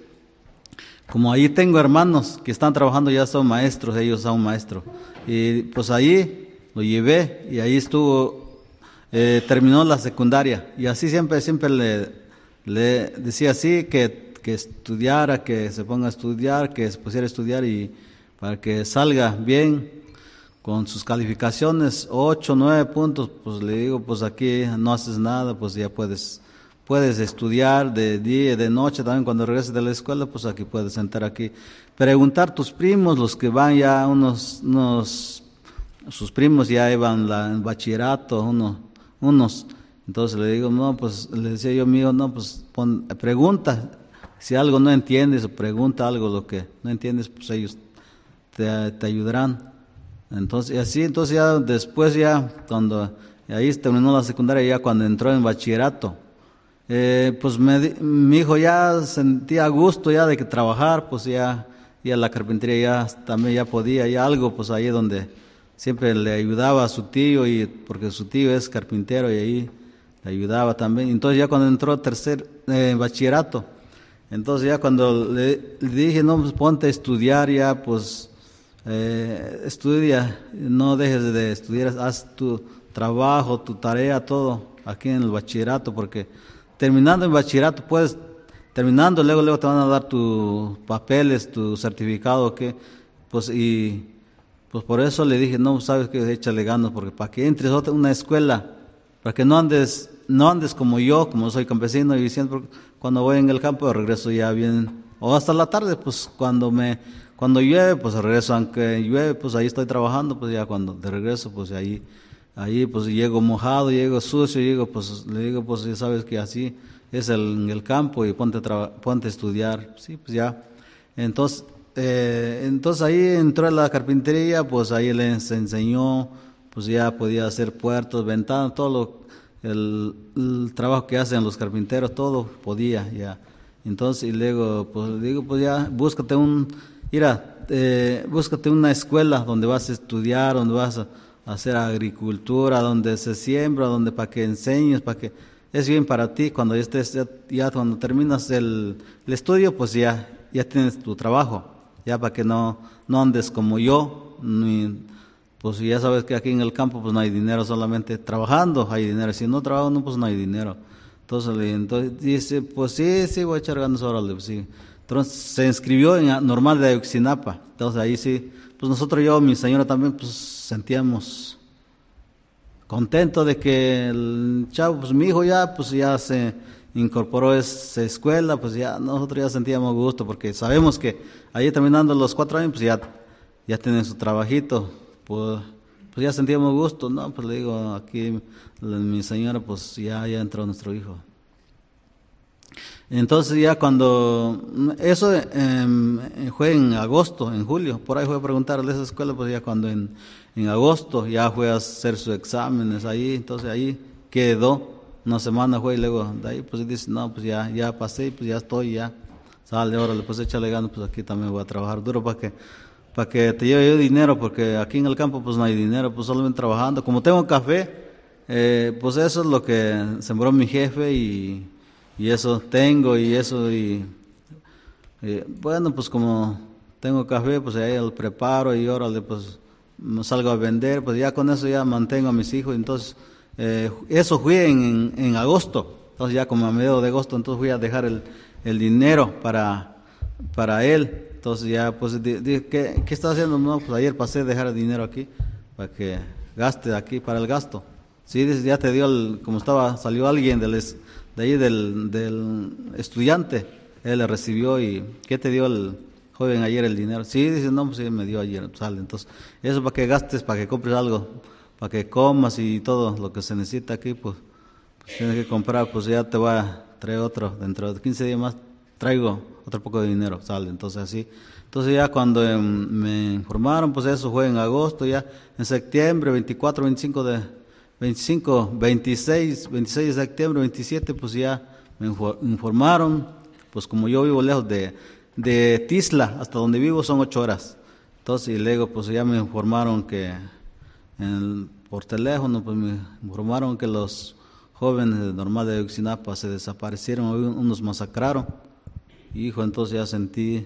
Como ahí tengo hermanos que están trabajando, ya son maestros, ellos son maestros. Y pues ahí lo llevé y ahí estuvo, eh, terminó la secundaria. Y así siempre, siempre le, le decía así, que, que estudiara, que se ponga a estudiar, que se pusiera a estudiar y para que salga bien con sus calificaciones, ocho, nueve puntos, pues le digo, pues aquí no haces nada, pues ya puedes... Puedes estudiar de día y de noche, también cuando regreses de la escuela, pues aquí puedes sentar aquí. Preguntar tus primos, los que van ya, unos, unos sus primos ya iban la, en bachillerato, uno, unos. Entonces le digo, no, pues le decía yo mío, no, pues pon, pregunta, si algo no entiendes o pregunta algo lo que no entiendes, pues ellos te, te ayudarán. Entonces, y así, entonces ya después ya, cuando ahí terminó la secundaria, ya cuando entró en bachillerato, Eh, pues me, mi hijo ya sentía gusto ya de que trabajar, pues ya, ya la carpintería ya también ya podía, ya algo, pues ahí donde siempre le ayudaba a su tío, y porque su tío es carpintero y ahí le ayudaba también. Entonces ya cuando entró tercer eh, bachillerato, entonces ya cuando le, le dije, no, pues ponte a estudiar ya, pues eh, estudia, no dejes de estudiar, haz tu trabajo, tu tarea, todo aquí en el bachillerato, porque terminando el bachillerato, puedes, terminando, luego, luego te van a dar tus papeles, tu certificado, que, pues, y, pues por eso le dije, no, sabes que échale ganas, porque para que entres a una escuela, para que no andes, no andes como yo, como soy campesino, y siempre, cuando voy en el campo, regreso ya bien, o hasta la tarde, pues, cuando me, cuando llueve, pues regreso, aunque llueve, pues ahí estoy trabajando, pues ya cuando de regreso, pues ahí, Ahí pues llego mojado, llego sucio, llego, pues le digo, pues ya sabes que así es el, en el campo y ponte a, traba, ponte a estudiar. Sí, pues ya. Entonces, eh, entonces ahí entró a la carpintería, pues ahí les enseñó, pues ya podía hacer puertas, ventanas, todo lo, el, el trabajo que hacen los carpinteros, todo podía ya. Entonces, y luego, pues digo, pues ya, búscate un, mira, eh, búscate una escuela donde vas a estudiar, donde vas a hacer agricultura, donde se siembra, donde para que enseñes, para que es bien para ti, cuando ya estés, ya, ya cuando terminas el, el estudio, pues ya, ya tienes tu trabajo, ya para que no, no andes como yo, ni, pues ya sabes que aquí en el campo pues no hay dinero, solamente trabajando hay dinero, si no trabajo no, pues no hay dinero. Entonces, entonces dice, pues sí, sí, voy a echar ganas, órale, pues sí. Entonces se inscribió en Normal de Ayotzinapa, entonces ahí sí, pues nosotros, yo, mi señora también, pues sentíamos contento de que el chavo, pues mi hijo ya, pues ya se incorporó a esa escuela, pues ya nosotros ya sentíamos gusto, porque sabemos que ahí terminando los cuatro años, pues ya, ya tienen su trabajito, pues, pues ya sentíamos gusto, ¿no? Pues le digo, aquí mi señora, pues ya, ya entró nuestro hijo. Entonces ya cuando, eso eh, fue en agosto, en julio, por ahí fue a preguntarle a esa escuela, pues ya cuando en, en agosto ya fue a hacer sus exámenes ahí, entonces ahí quedó, una semana fue y luego de ahí pues dice, no, pues ya, ya pasé, pues ya estoy, ya sale, órale, pues échale ganas, pues aquí también voy a trabajar duro para que, para que te lleve yo dinero, porque aquí en el campo pues no hay dinero, pues solamente trabajando, como tengo café, eh, pues eso es lo que sembró mi jefe y Y eso tengo, y eso, y, y bueno, pues como tengo café, pues ahí lo preparo y órale, pues me salgo a vender, pues ya con eso ya mantengo a mis hijos. Entonces, eh, eso fui en, en, en agosto, entonces ya como a mediados de agosto, entonces fui a dejar el, el dinero para, para él. Entonces ya pues dije, ¿qué, ¿qué está haciendo? No, pues ayer pasé a dejar el dinero aquí para que gaste aquí para el gasto. Sí, dice, ya te dio el, como estaba, salió alguien del, de ahí del, del estudiante, él le recibió y ¿qué te dio el joven ayer el dinero? Sí, dice, no, pues sí, me dio ayer, sale. Entonces, eso para que gastes, para que compres algo, para que comas y todo lo que se necesita aquí, pues, pues tienes que comprar, pues ya te voy a traer otro, dentro de quince días más traigo otro poco de dinero, sale. Entonces así, entonces ya cuando eh, me informaron, pues eso fue en agosto, ya en septiembre, veinticuatro, veinticinco de, veinticinco, veintiséis, veintiséis de septiembre, veintisiete, pues ya me informaron, pues como yo vivo lejos de, de Tisla, hasta donde vivo son ocho horas, entonces y luego pues ya me informaron que en, por teléfono, pues me informaron que los jóvenes de Normal de Ayotzinapa se desaparecieron, unos masacraron. Hijo, entonces ya sentí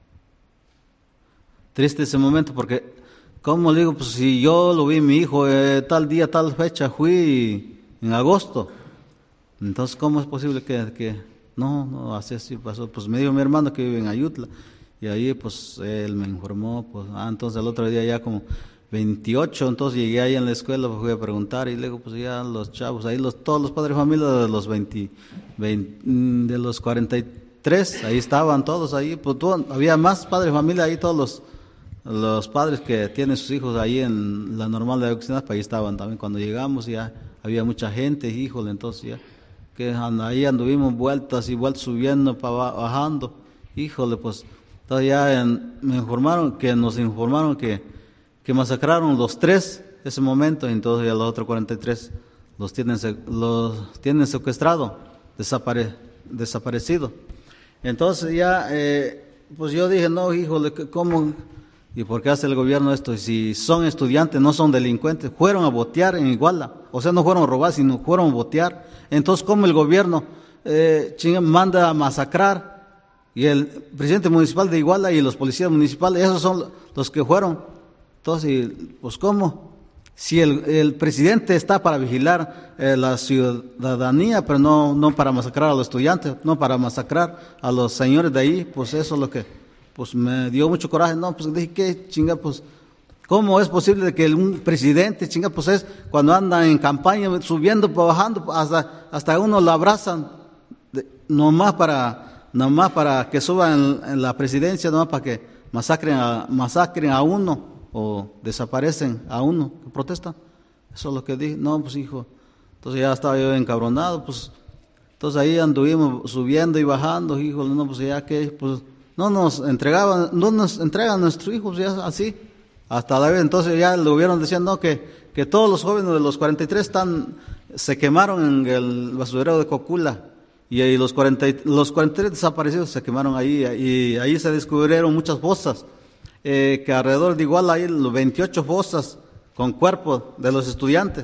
triste ese momento porque, ¿cómo le digo? Pues si yo lo vi mi hijo eh, tal día, tal fecha, fui en agosto. Entonces, ¿cómo es posible que, que no, no, así así pasó? Pues me dijo mi hermano que vive en Ayutla y ahí pues él me informó, pues, ah, entonces el otro día ya como veintiocho, entonces llegué ahí en la escuela, pues fui a preguntar y luego pues ya los chavos, ahí los todos los padres de familia de los veinte, veinte de los cuarenta y tres, ahí estaban todos ahí, pues todo, había más padres de familia ahí, todos los, los padres que tienen sus hijos ahí en la Normal de Ayotzinapa, ahí estaban también. Cuando llegamos ya había mucha gente, híjole, entonces ya que ahí anduvimos vueltas y vueltas subiendo, para bajando, híjole, pues entonces ya en, me informaron, que nos informaron que, que masacraron los tres ese momento, y entonces ya los otros cuarenta y tres los tienen, los tienen secuestrado, desapare, desaparecido. Entonces ya, eh, pues yo dije, no, híjole, ¿cómo? ¿Y por qué hace el gobierno esto? Si son estudiantes, no son delincuentes, fueron a votear en Iguala, o sea, no fueron a robar, sino fueron a votear. Entonces, ¿cómo el gobierno eh, manda a masacrar? Y el presidente municipal de Iguala y los policías municipales, esos son los que fueron. Entonces, pues ¿cómo? Si el, el presidente está para vigilar eh, la ciudadanía, pero no, no para masacrar a los estudiantes, no para masacrar a los señores de ahí, pues eso es lo que pues me dio mucho coraje. No, pues dije, ¿qué chinga? Pues, ¿cómo es posible que un presidente, chinga, pues es cuando anda en campaña, subiendo, bajando, hasta, hasta uno lo abrazan, de, nomás para, nomás para que suba en, en la presidencia, nomás para que masacren a, masacren a uno, o desaparecen a uno que protesta? Eso es lo que dije. No, pues hijo, entonces ya estaba yo encabronado, pues entonces ahí anduvimos subiendo y bajando, hijo, no, pues ya que pues no nos entregaban, no nos entregan a nuestros hijos, ya así, hasta la vez. Entonces ya el gobierno decía, no, que, que todos los jóvenes de los cuarenta y tres están, se quemaron en el basurero de Cocula, y ahí los, cuarenta, los cuarenta y tres desaparecidos se quemaron ahí, y ahí se descubrieron muchas fosas. Eh, que alrededor de Iguala hay veintiocho fosas con cuerpos de los estudiantes.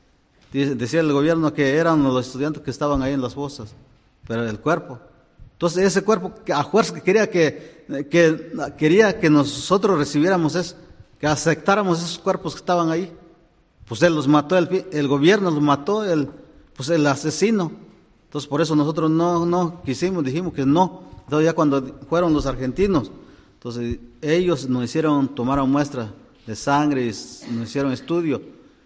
Decía el gobierno que eran los estudiantes que estaban ahí en las fosas, pero el cuerpo. Entonces ese cuerpo a fuerza que quería que, que quería que nosotros recibiéramos eso, que aceptáramos esos cuerpos que estaban ahí. Pues él los mató, el, el gobierno los mató, el, pues el asesino. Entonces por eso nosotros no, no quisimos, dijimos que no. Entonces ya cuando fueron los argentinos, entonces ellos nos hicieron, tomaron muestras de sangre, y nos hicieron estudio,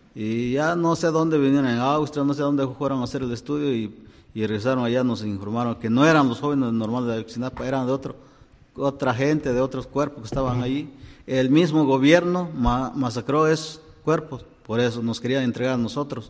y ya no sé dónde vinieron, en Austria, no sé dónde fueron a hacer el estudio, y, y regresaron allá, nos informaron que no eran los jóvenes normales de Ayotzinapa, eran de otro, otra gente, de otros cuerpos que estaban ahí. El mismo gobierno ma masacró esos cuerpos, por eso nos querían entregar a nosotros.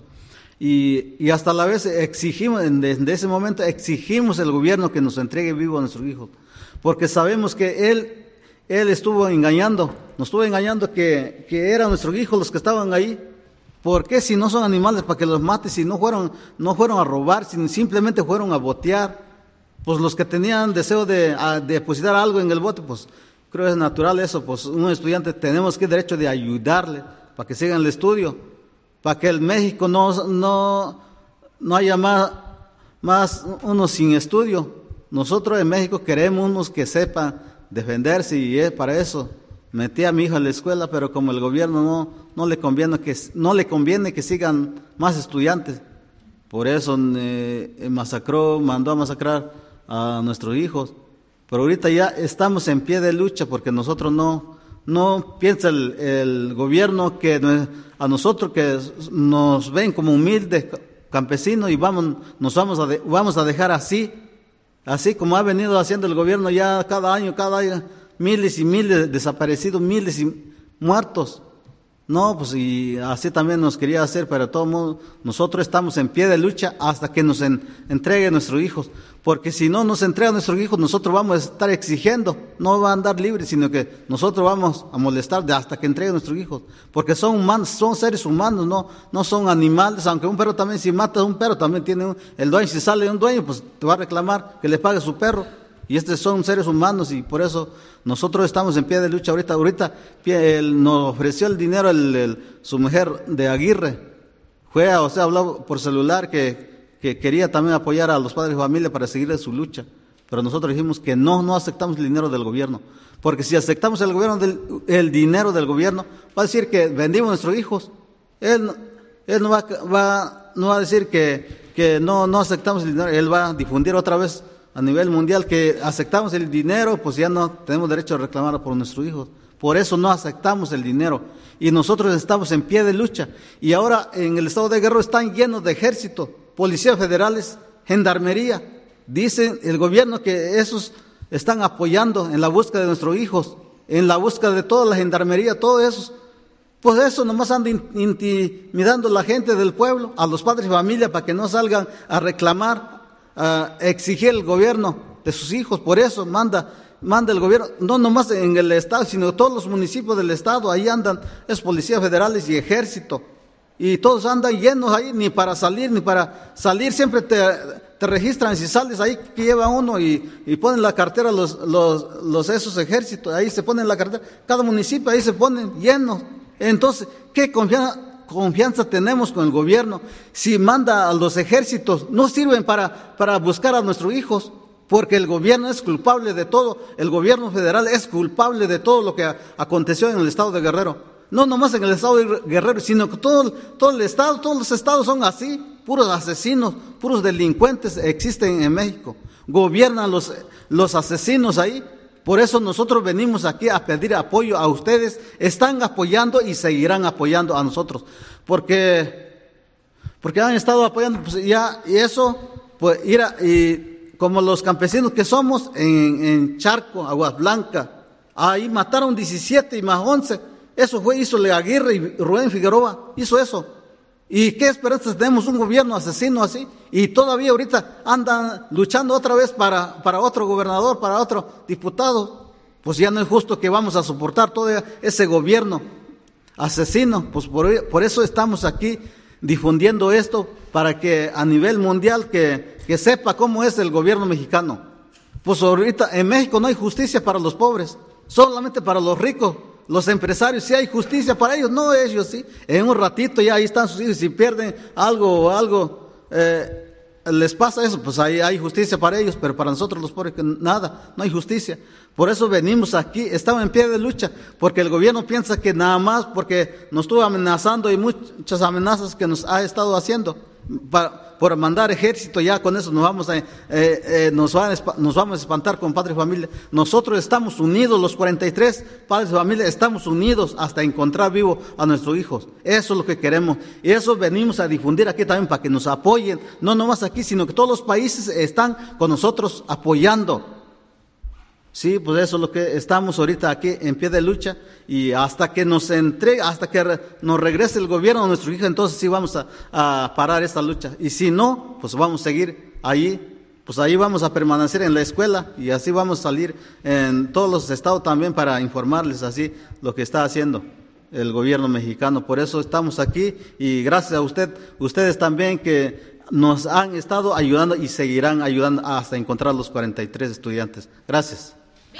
Y, y hasta la vez exigimos, desde ese momento exigimos al gobierno que nos entregue vivo a nuestros hijos, porque sabemos que él Él estuvo engañando, nos estuvo engañando que, que eran nuestros hijos los que estaban ahí. ¿Por qué si no son animales para que los mate? Si no fueron, no fueron a robar, si simplemente fueron a botear. Pues los que tenían deseo de a, depositar algo en el bote, pues creo que es natural eso. Pues un estudiante tenemos que derecho de ayudarle para que sigan el estudio, para que en México no, no, no haya más, más unos sin estudio. Nosotros en México queremos unos que sepan defenderse, y es para eso metí a mi hijo en la escuela, pero como el gobierno no, no le conviene que no le conviene que sigan más estudiantes, por eso eh, masacró, mandó a masacrar a nuestros hijos. pero ahorita ya estamos en pie de lucha porque nosotros no, no piensa el, el gobierno que a nosotros que nos ven como humildes campesinos y vamos, nos vamos a, de, vamos a dejar así, así como ha venido haciendo el gobierno ya cada año, cada año, miles y miles de desaparecidos, miles y muertos. No, pues y así también nos quería hacer, pero de todo modo, nosotros estamos en pie de lucha hasta que nos en, entregue nuestros hijos, porque si no nos entrega nuestros hijos, nosotros vamos a estar exigiendo, no va a andar libres, sino que nosotros vamos a molestar de hasta que entregue nuestros hijos, porque son humanos, son seres humanos, no, no son animales, aunque un perro también, si matas a un perro, también tiene un, el dueño, si sale un dueño, pues te va a reclamar que le pague su perro. Y estos son seres humanos y por eso nosotros estamos en pie de lucha ahorita. Ahorita él nos ofreció el dinero el, el, su mujer de Aguirre. Fue, o sea, habló por celular que, que quería también apoyar a los padres de familia para seguir en su lucha. Pero nosotros dijimos que no, no aceptamos el dinero del gobierno. Porque si aceptamos el gobierno del, el dinero del gobierno, va a decir que vendimos a nuestros hijos. Él, él no, va, va, no va a decir que, que no, no aceptamos el dinero. Él va a difundir otra vez a nivel mundial que aceptamos el dinero, pues ya no tenemos derecho a reclamar por nuestros hijos. Por eso no aceptamos el dinero. Y nosotros estamos en pie de lucha. Y ahora en el estado de Guerrero están llenos de ejército, policías federales, gendarmería. Dicen el gobierno que esos están apoyando en la búsqueda de nuestros hijos, en la búsqueda de toda la gendarmería, todo eso. Pues eso nomás anda intimidando a la gente del pueblo, a los padres de familia, para que no salgan a reclamar, a exigir el gobierno de sus hijos. Por eso manda, manda el gobierno, no nomás en el estado, sino todos los municipios del estado, ahí andan es policías federales y ejército, y todos andan llenos ahí, ni para salir, ni para salir, siempre te, te registran, si sales ahí que lleva uno y, y ponen la cartera los, los, los esos ejércitos, ahí se ponen la cartera, cada municipio ahí se ponen llenos. Entonces, ¿qué confianza? confianza tenemos con el gobierno si manda a los ejércitos? No sirven para, para buscar a nuestros hijos, porque el gobierno es culpable de todo, el gobierno federal es culpable de todo lo que a, aconteció en el estado de Guerrero, no nomás en el estado de Guerrero, sino que todo, todo el estado, todos los estados son así, puros asesinos, puros delincuentes existen en México, gobiernan los, los asesinos ahí. Por eso nosotros venimos aquí a pedir apoyo a ustedes, están apoyando y seguirán apoyando a nosotros, porque, porque han estado apoyando, pues ya, y eso, pues ir a, y como los campesinos que somos en, en Charco, Aguas Blancas, ahí mataron diecisiete y más once, eso fue, hizo Le Aguirre y Rubén Figueroa, hizo eso. ¿Y qué esperanzas tenemos? Un gobierno asesino así, y todavía ahorita andan luchando otra vez para, para otro gobernador, para otro diputado. Pues ya no es justo que vamos a soportar todo ese gobierno asesino. Pues por, por eso estamos aquí difundiendo esto, para que a nivel mundial que, que sepa cómo es el gobierno mexicano. Pues ahorita en México no hay justicia para los pobres, solamente para los ricos. Los empresarios, sí hay justicia para ellos, no ellos, sí. En un ratito ya ahí están sus hijos, si pierden algo o algo, eh, les pasa eso, pues ahí hay justicia para ellos, pero para nosotros los pobres, nada, no hay justicia. Por eso venimos aquí, estamos en pie de lucha, porque el gobierno piensa que nada más, porque nos estuvo amenazando y muchas amenazas que nos ha estado haciendo, para, por mandar ejército, ya con eso nos vamos a, eh, eh, nos, van a, nos vamos a espantar con padres de familia. Nosotros estamos unidos, los cuarenta y tres padres de familia, estamos unidos hasta encontrar vivo a nuestros hijos. Eso es lo que queremos, y eso venimos a difundir aquí también, para que nos apoyen, no nomás aquí, sino que todos los países están con nosotros apoyando. Sí, pues eso es lo que estamos ahorita aquí en pie de lucha, y hasta que nos entregue, hasta que re, nos regrese el gobierno a nuestro hijo, entonces sí vamos a, a parar esta lucha. Y si no, pues vamos a seguir ahí, pues ahí vamos a permanecer en la escuela, y así vamos a salir en todos los estados también para informarles así lo que está haciendo el gobierno mexicano. Por eso estamos aquí, y gracias a usted, ustedes también que nos han estado ayudando y seguirán ayudando hasta encontrar los cuarenta y tres estudiantes. Gracias.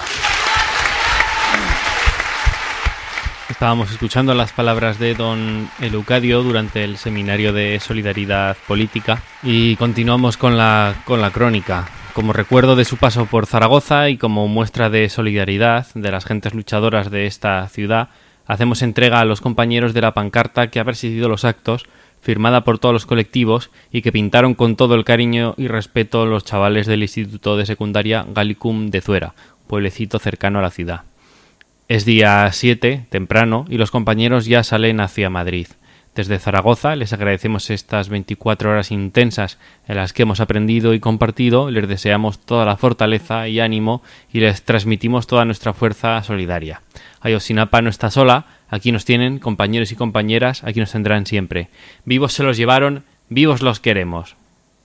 Estábamos escuchando las palabras de don Eleucadio durante el seminario de Solidaridad Política, y continuamos con la, con la crónica. Como recuerdo de su paso por Zaragoza y como muestra de solidaridad de las gentes luchadoras de esta ciudad, hacemos entrega a los compañeros de la pancarta que ha presidido los actos firmada por todos los colectivos y que pintaron con todo el cariño y respeto los chavales del Instituto de Secundaria Gallicum de Zuera, pueblecito cercano a la ciudad. Es día siete, temprano, y los compañeros ya salen hacia Madrid. Desde Zaragoza les agradecemos estas veinticuatro horas intensas en las que hemos aprendido y compartido, les deseamos toda la fortaleza y ánimo y les transmitimos toda nuestra fuerza solidaria. Ayotzinapa no está sola, aquí nos tienen compañeros y compañeras, aquí nos tendrán siempre. Vivos se los llevaron, vivos los queremos.